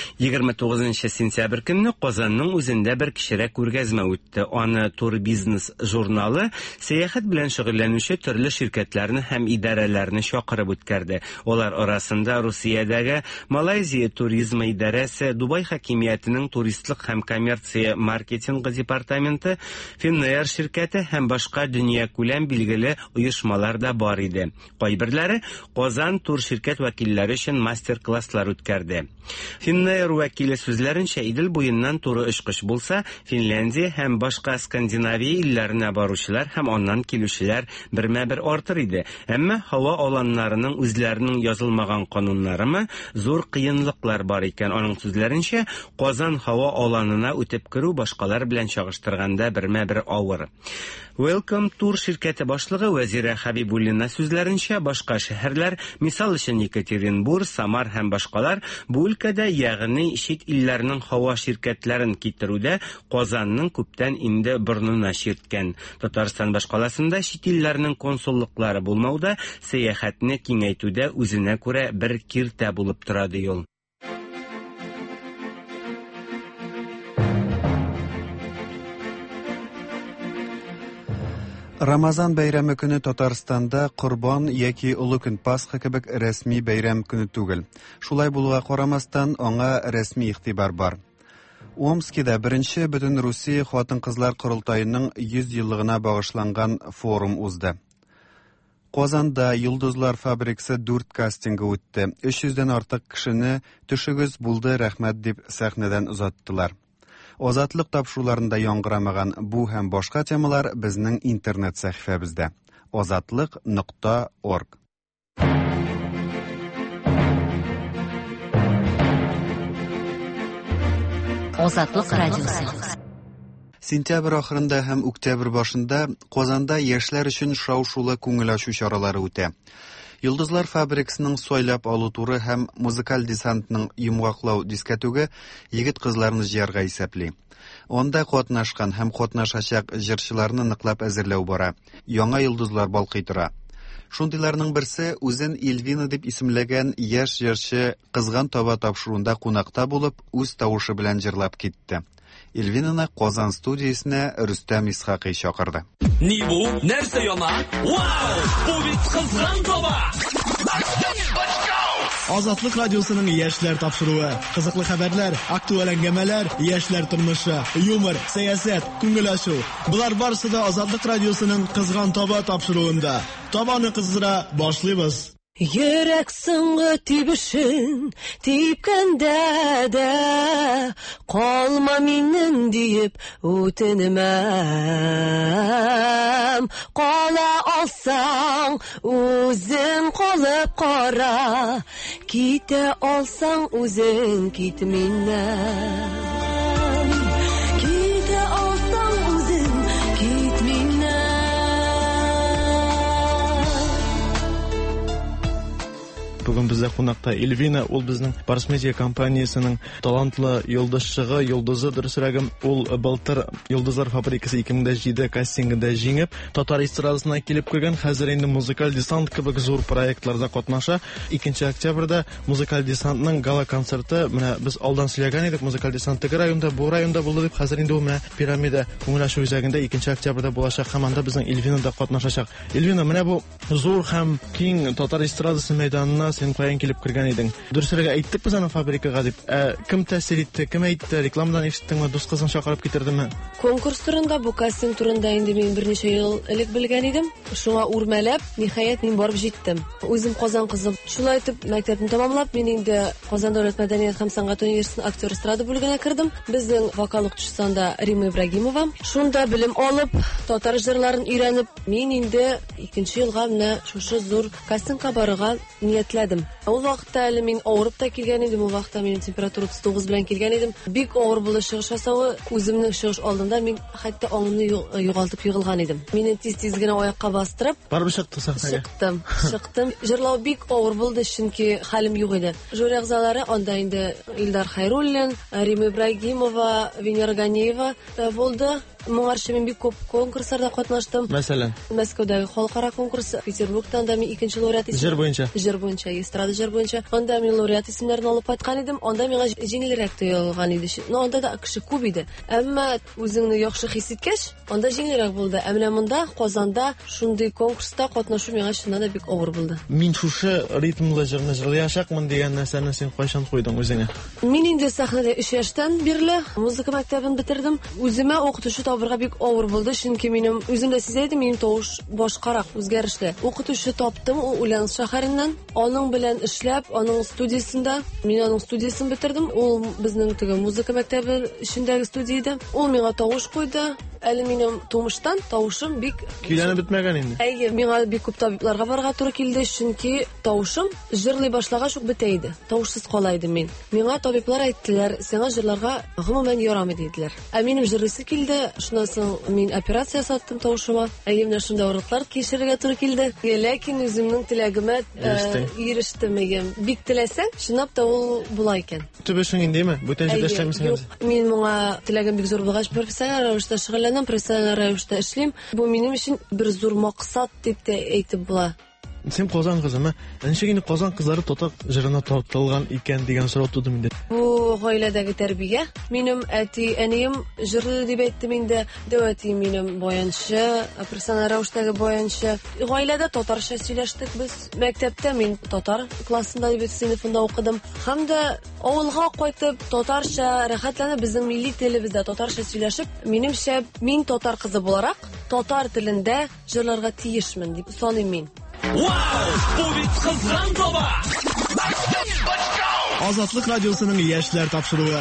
29 сентябрь көнне Казанның үзендә бер кичерәк күргәзмә үтте. Аны Турбизнес журналы сәяхәт белән шөгыльләнүче төрле ширкәтләрне һәм идарәләрне чакырып үткәрде. Олар арасында Русиядәге Малайзия туризмы идарәсе, Дубай хакимиятының туристлык һәм коммерция маркетингы департаменты, Finnair ширкәте һәм башка дөнья күләм билгеле оешмалар да бар иде. Кайберләре Казан тур ширкәт вәкилләре өчен мастер-класслар үткәрде. Finnair вәкиле сүзләренчә, Идел буеннан туры очкыч булса, Финляндия һәм башка Скандинавия илләренә баручылар һәм аннан килүчеләр бермә-бер артыр иде. Әмма һава аланнарының үзләренең язылмаган кануннарымы зур кыенлыклар бар икән. Аның сүзләренчә, Казан һава аланына үтеп керү башкалар белән чагыштырганда бермә-бер авыр. Welcome Tour ширкәте башлыгы Вәзирә Хәбибуллина сүзләренчә, башка шәһәрләр, мисал өчен Екатеринбург, Самар һәм башкалар бу өлкәдә, ягъни чит илләрнең һава ширкәтләрен китерүдә Казанның күптән инде борнына чирткән. Татарстан башкаласында чит илләрнең консуллыклары булмауда сәяхәтне киңәйтүдә үзенә күрә бер киртә булып тора ди ул. Рамазан бәйрәме көне Татарстанда Корбан яки Улы көн Пасха кебек рәсми бәйрәм көне түгел. Шулай булуга карамастан, аңа рәсми игътибар бар. Омскида беренче бөтен Русия хатын-кызлар курултайының 100 еллыгына багышланган форум узды. Казанда Йолдызлар фабрикасы 4 кастингы үтте. 300дән артык кешене төшегез булды, рәхмәт дип сәхнәдән озаттылар. Азатлык тапшыруларында яңгырамаган бу һәм башка темалар безнең интернет сәхифәбездә. azatlyk.org. Азатлык радиосы. Сентябрь ахырында һәм октябрь башында Казанда яшьләр өчен шау-шулы күңел ачу чаралары үтә. Йолдызлар фабрикасының сайлап алу туры һәм музыкаль десантның йомгаклау дискәтүге егет-кызларны җыярга исәпли. Онда катнашкан һәм катнашачак җырчыларны ныклап әзерләү бара. Яңа йолдызлар балкый тора. Шундыйларның берсе үзен Эльвина дип исемләгән яшь җырчы кызган таба тапшыруында кунакта булып, үз тавышы белән җырлап китте. Эльвинаны Казан студиясенә Рөстәм Исхакый чакырды. Ни бу? Нәрсә яна? Вау! Бу бит кызган таба! Азатлык радиосының яшьләр тапшыруы, кызыклы хәбәрләр, актуаль әңгәмәләр, яшьләр тормышы, юмор, сәясәт, күңел ачу. Булар барысы да Азатлык радиосының кызган таба тапшыруында. Табаны кыздыра башлыйбыз. Йөрәк соңгы тибешен типкәндә дә калма минем диеп үтенмәм. Кала алсаң үзең калып кара, китә алсаң үзең кит миннән. Бүген бездә кунакта Эльвина, ул безнең Барс Медиа компаниясының талантлы йолдызчыгы, йолдызы дөресрәгем, ул былтыр Йолдызлар фабрикасы 2007 кастингында җиңеп, татар эстрадасына килеп кергән, хәзер инде музыкаль десант кебек зур проектларда катнаша. 2 октябрьдә музыкаль десантның гала концерты, менә без алдан сөйләгән идек, музыкаль десант теге районда, бу районда булды дип, хәзер инде ул менә пирамида күңел ачу үзәгендә 2 октябрьдә булачак һәм анда безнең Эльвина да катнашачак. Эльвина, менә бу зур һәм киң татар эстрадасы мәйданына син каян килеп кергән идең? Дөресрәге әйттек без аны фабрикага дип. Кем тәэсир итте, кем әйтте, рекламадан ишеттеңме, дус кызын чакырып китердеме? Конкурс турында, бу кастинг турында инде мин берничә ел элек белгән идем. Шуңа үрмәләп, ниһаять мин барып җиттем. Үзем Казан кызы. Шулай итеп, мәктәпне тәмамлап, мин инде Казан дәүләт мәдәният һәм сәнгать университетының актер эстрада бүлегенә кирдем. Безнең вокал укытучысы анда Рима Ибрагимова. Шунда белем алып, татар җырларын өйрәнеп, мин инде 2нче елга менә шушы зур кастингка барырга ниятләдем. Ул вакытта әле мин авырып та килгән идем, ул вакытта минем температура 39 белән килгән идем. Бик авыр булды чыгыш ясавы, үземнең чыгыш алдында мин хәтта аңымны югалтып егылган идем. Мине тиз-тиз генә аякка бастырып, барып чыктың сахнага. Чыктым. Җырлау бик авыр булды, чөнки хәлем юк иде. Жюри әгъзалары анда инде Илдар Хайруллин, Рима Ибрагимова, Венера Ганеева булды. Моңарчы мин бик күп конкурсларда катнаштым. Мәсәлән, Мәскәүдәге халыкара конкурс, Петербургтан да мин 2нче лауреат исем. Җыр буенча, эстрада җыр буенча. Анда мин лауреат исемнәрен алып кайткан идем. Анда миңа җиңелрәк тоелган иде. Но анда да кеше күп иде. Әмма үзеңне яхшы хис иткәч, анда җиңелрәк булды. Әмма монда Казанда шундый конкурста катнашу миңа чыннан да бик авыр булды. Мин шушы ритмлы җырны җырлаячакмын дигән нәрсәне син кайчан куйдың үзеңә? Мин инде сәхнәдә 3 яшьтән бирле музыка мәктәбен бетердем. Үземә укытучы табырга бик авыр булды, чөнки минем үземдә сизәйдем, минем тавыш башкарак, үзгәрешле. Укытучы таптым, ул Ульяновск шәһәреннән. Аның белән эшләп, аның студиясында, мин аның студиясын бетердем. Ул безнең теге музыка мәктәбе эчендәге студия иде. Ул миңа тавыш куйды. Әле минем тумыштан тавышым бик көйләнеп бетмәгән инде. Әйе, миңа бик күп табибларга барырга туры килде, чөнки тавышым җырлый башлагач ук бетә иде. Тавышсыз кала идем мин. Миңа табиблар әйттеләр, сиңа җырларга гомумән ярамый диделәр. Ә минем җырлыйсы килде, шуннан соң мин операция ясаттым тавышыма. Әйе, менә шунда авырлыклар кичерергә туры килде. Ләкин үземнең теләгемә ирештем. Бик теләсәң, чынлап та ул була икән. Төбешең индеме? Бүтән җирдә эшләмисең? Мин моңа теләгем бик зур булгач, профессиональ рәвештә шөгыльләнәм, профессиональ рәвештә эшлим. Бу минем өчен бер зур максат дип тә әйтеп була. Син Казан кызымы? Ничек инде Казан кызлары татар җырына татылган икән дигән сорау туды миндә. Бу гаиләдәге тәрбия. Минем әти, әнием җырлый дип әйттем инде. Дәвәти минем баянчы, профессиональ рәвештәге баянчы. Гаиләдә татарча сөйләштек без. Мәктәптә мин татар классында дип сыйныфында укыдым. Һәм дә авылга кайтып татарча рәхәтләнеп безнең милли телебездә татарча сөйләшеп, минемчә мин татар кызы буларак татар телендә җырларга тиешмен дип саныйм мин. Вау! Бу бит кызган таба! Азатлык радиосының яшьләр тапшыруы.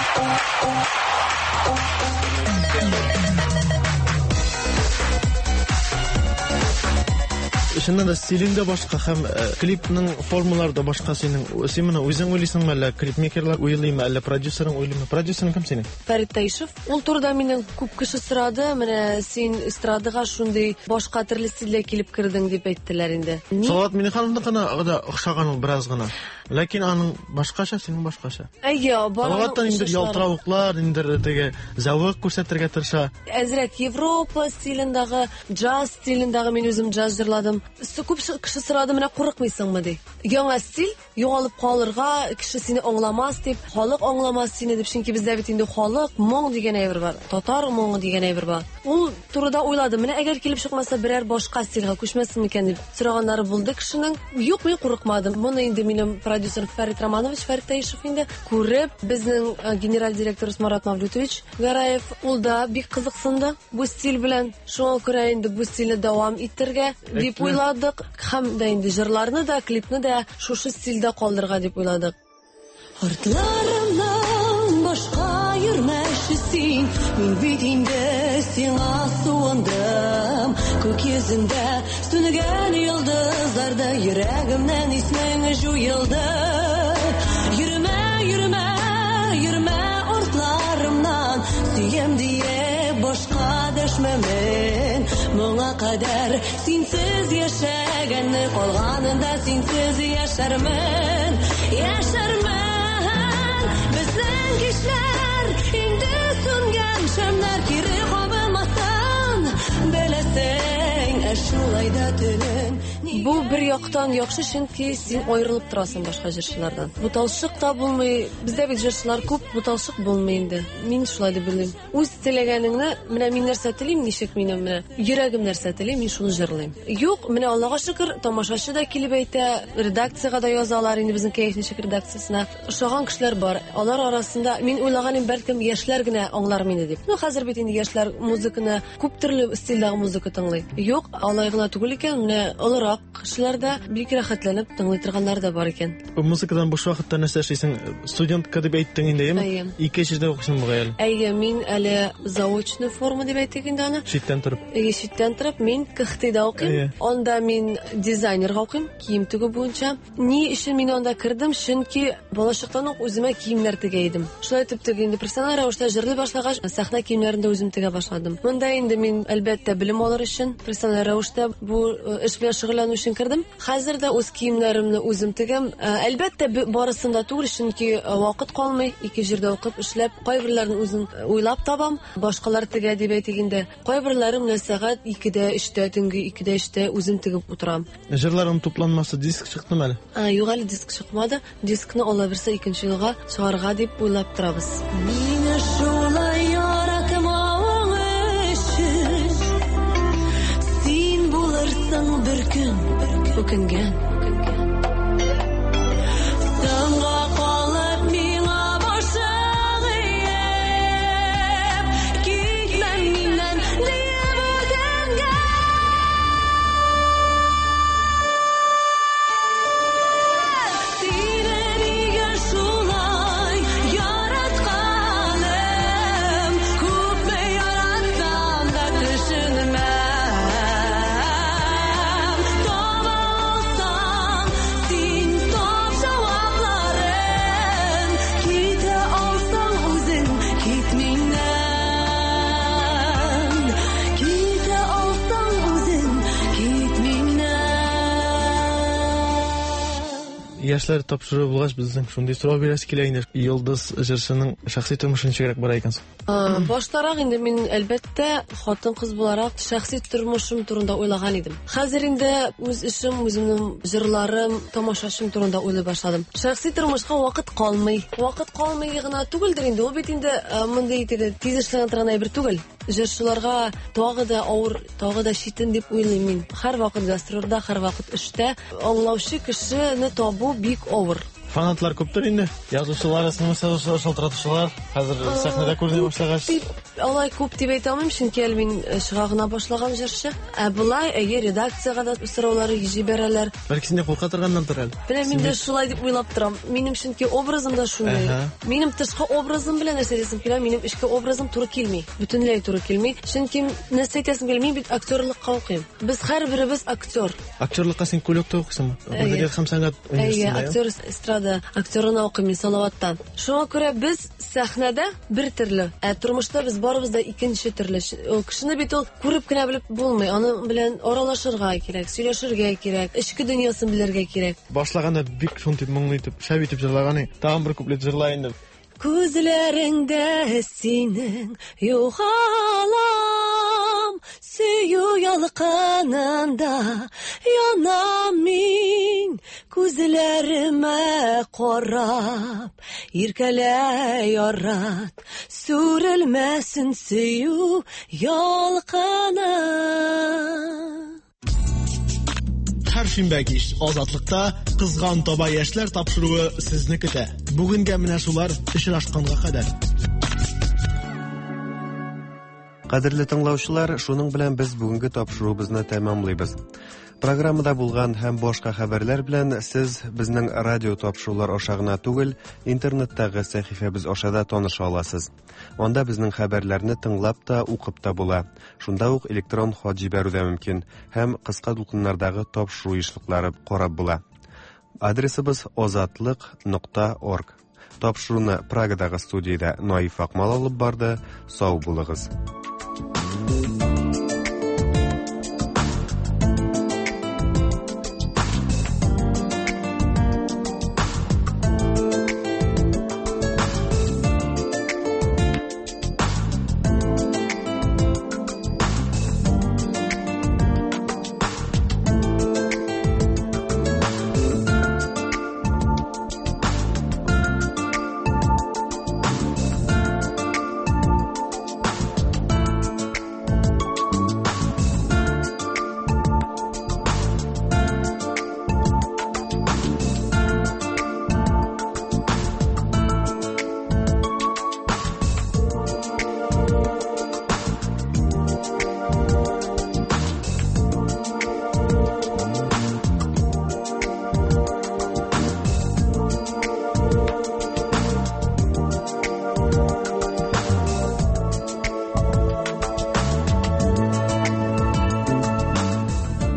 Шуннан да стилинде башка һәм клипның формалары да башка синең. Син моны үзең уйлыйсыңмы, әллә клипмейкерлар уйлыймы, әллә продюсерың уйлыймы? Продюсерың кем синең? Фәрит Таишев. Ул турыда миннән күп кеше сорады. Менә син эстрадага шундый башка төрле стильдә килеп кирдең дип әйттеләр инде. Салават Миннехановныкына да охшаган ул бераз гына. Ләкин аның башкача, синең башкача. Әйе, Салаваттан инде ялтыравыклар, инде теге зәвык күрсәтергә тырыша. Әзрәк Европа стилендәге, джаз стилендәге мин үзем джаз җырладым. Күп кеше сорады, менә курыкмыйсыңмы ди. Яңа стиль, югалып калырга, кеше сине аңламас дип, халык аңламас сине дип, чөнки бездә бит инде халык моң дигән әйбер бар. Татар моңы дигән әйбер бар. Ул турыда уйладым, менә әгәр килеп чыкмаса берәр башка стильгә күчмәсен икән дип сораганнары булды кешенең. Юк, мин курыкмадым. Моны инде минем продюсер Фәрит Романович, Фәрит Таишев инде күреп, безнең генераль директор Марат Мавлютович Гараев, ул да бик кызыксынды бу стиль белән. Шуңа күрә инде бу стильне дәвам итәргә дип уйладык. Һәм дә инде җырларны да, клипны да шушы стильдә калдырга дип уйладык. Артларымнан башка йөрмәши син, мин бит инде сиңа суындым. Күк йөзендә сүнгән йолдызларда йөрәгемнән исмең җуелды. Йөрмә, йөрмә, йөрмә артларымнан, сөем дия башка дәшмәмен. Моңа кадәр синсез яшәгән Гомерне калганында синсез яшәрмен, яшәрмен. Безнең кишләр инде сүнгән шәмнәр кире кабылмасын. Беләсең, шулай да төнен. Бу бер яктан яхшы, чөнки син аерылып торасың башка җырчылардан. Буталшык та булмый, бездә бит җырчылар күп, буталшык булмый инде. Мин шулай дип белим. Үз теләгәнеңне, менә мин нәрсә телим, ничек минем менә йөрәгем нәрсә телим, мин шуны җырлыйм. Юк, менә Аллага шөкер, тамашачы да килеп әйтә, редакциягә да язалар, инде безнең кәеф ничек редакциясенә. Ошаган кешеләр бар. Алар арасында мин уйлаганым, бәлкем яшьләр генә аңлар мине дип. Ну хәзер бит инде яшьләр музыканы күп төрле стильдәге музыка тыңлый. Юк, алай гына түгел икән, менә олырак кешеләрдә бик рәхәтләнеп тыңлый торганнар да бар икән. Музыкадан буш вакытта нәрсә эшлисең? Студентка дип әйттең инде, яме? Ике җирдә укыйсың бугай әле. Әйе, мин әле заочный форма дип әйтик инде аны. Читтән торып. Читтән торып мин КХТда укыйм. Анда мин дизайнерга укыйм, кием тегү буенча. Ни өчен мин анда кирдем? Чөнки балачактан ук үземә киемнәр тегә идем. Шулай итеп теге инде профессиональ рәвештә җырлый башлагач, сәхнә киемнәрендә үзем тегә башладым. Монда инде мин әлбәттә белем алыр өчен профессиональ рәвештә бу эш белән шөгыльләнү өчен кирдем. Хәзер дә үз киемнәремне үзем тегәм. Әлбәттә барысында түгел, чөнки вакыт калмый. Ике җирдә укып эшләп, кайберләрен үзем уйлап табам, башкалар тегә дип әйтик инде. Кайберләрем менә сәгать 2дә, 3дә, төнге 2дә, 3дә үзем тегеп утырам. Җырларым тупланмасы диск чыктымы әле? Юк, әле диск чыкмады. Дискны ала берсе икенче елга чыгарга дип уйлап торабыз. Мине шулай яратмавың өчен син булырсың бер көн, үкенгән. Саңга калып миңа башың иеп, китмәм миннән диеп үтенгән. Сине нигә шулай яратканым, күпме яратсам да төшенмәм. Яшьләр тапшыру булгач, безнең шундый сорау бирәсе килә инде. Йолдыз җырчының шәхси тормышын ничегрәк бара икән? Баштарак инде мин әлбәттә хатын-кыз буларак шәхси тормышым турында уйлаган идем. Хәзер инде үз эшем, үземнең җырларым, тамашачым турында уйлый башладым. Шәхси тормышка вакыт калмый. Вакыт калмый гына түгелдер инде. Ул бит инде мондый итеп тиз эшләгән торган әйбер түгел. Җырчыларга тагы да авыр, тагы да читен дип уйлыйм мин. Һәр вакыт гастрольдә, һәр вакыт эштә аңлаучы кешене табу бик авыр. Фанатлар күптер инде. Язучылар, шалтыратучылар хәзер сәхнәдә күренә башлагач. Алай күп дип әйтә алмыйм, чөнки әле мин чыга гына башлаган җырчы. Булай әгәр редакциягә дә сораулары җибәрәләр. Бәлки сине кулка торганнан тор әле. Беләм, мин дә шулай дип уйлап торам. Минем чөнки образым да шундый. Минем тышкы образым белән нәрсә дисем килә, минем эчке образым туры килми. Бөтенләй туры килми. Чөнки нәрсә әйтәсем килми, бит актерлыкка укыйм. Без һәрберебез актер. Актерлыкка син күләктә укыйсыңмы? Мәдәният һәм сәнгать университетында. Актер эстрада актерына укыйм Салаваттан. Шуңа күрә без сәхнәдә бер төрле, тормышта без барыбыз да икенче төрле. Ул кешене бит ул күреп кенә белеп булмый. Аны белән аралашырга кирәк, сөйләшергә кирәк, эчке дөньясын белергә кирәк. Башлаганда бик шундый моңлы итеп, шәп итеп җырлаган. Тагын бер куплет җырлай инде. Күзләреңдә синең югалам, сөю ялкынында янам мин. Күзләремә карап, иркәлә ярат, сүрелмәсен сөю ялкыны. Һәр шимбә кич Азатлыкта кызган таба яшьләр тапшыруы сезне көтә. Бүгенгә менә шулар очрашканга кадәр. Кадерле тыңлаучылар, шуның белән без бүгенге тапшыруыбызны тәмамлыйбыз. Программада булган һәм башка хәбәрләр белән сез безнең радио тапшырулар аша гына түгел, интернеттагы сәхифәбез аша да таныша аласыз. Анда безнең хәбәрләрне тыңлап та, укып та була. Шунда ук электрон хат җибәрү дә мөмкин һәм кыска дулкыннардагы тапшыру эшлекләре карап була. Адресыбыз ozatlik.org. Тапшыруны Прагадагы студиядә Наиф Акмал алып барды. Сау булыгыз.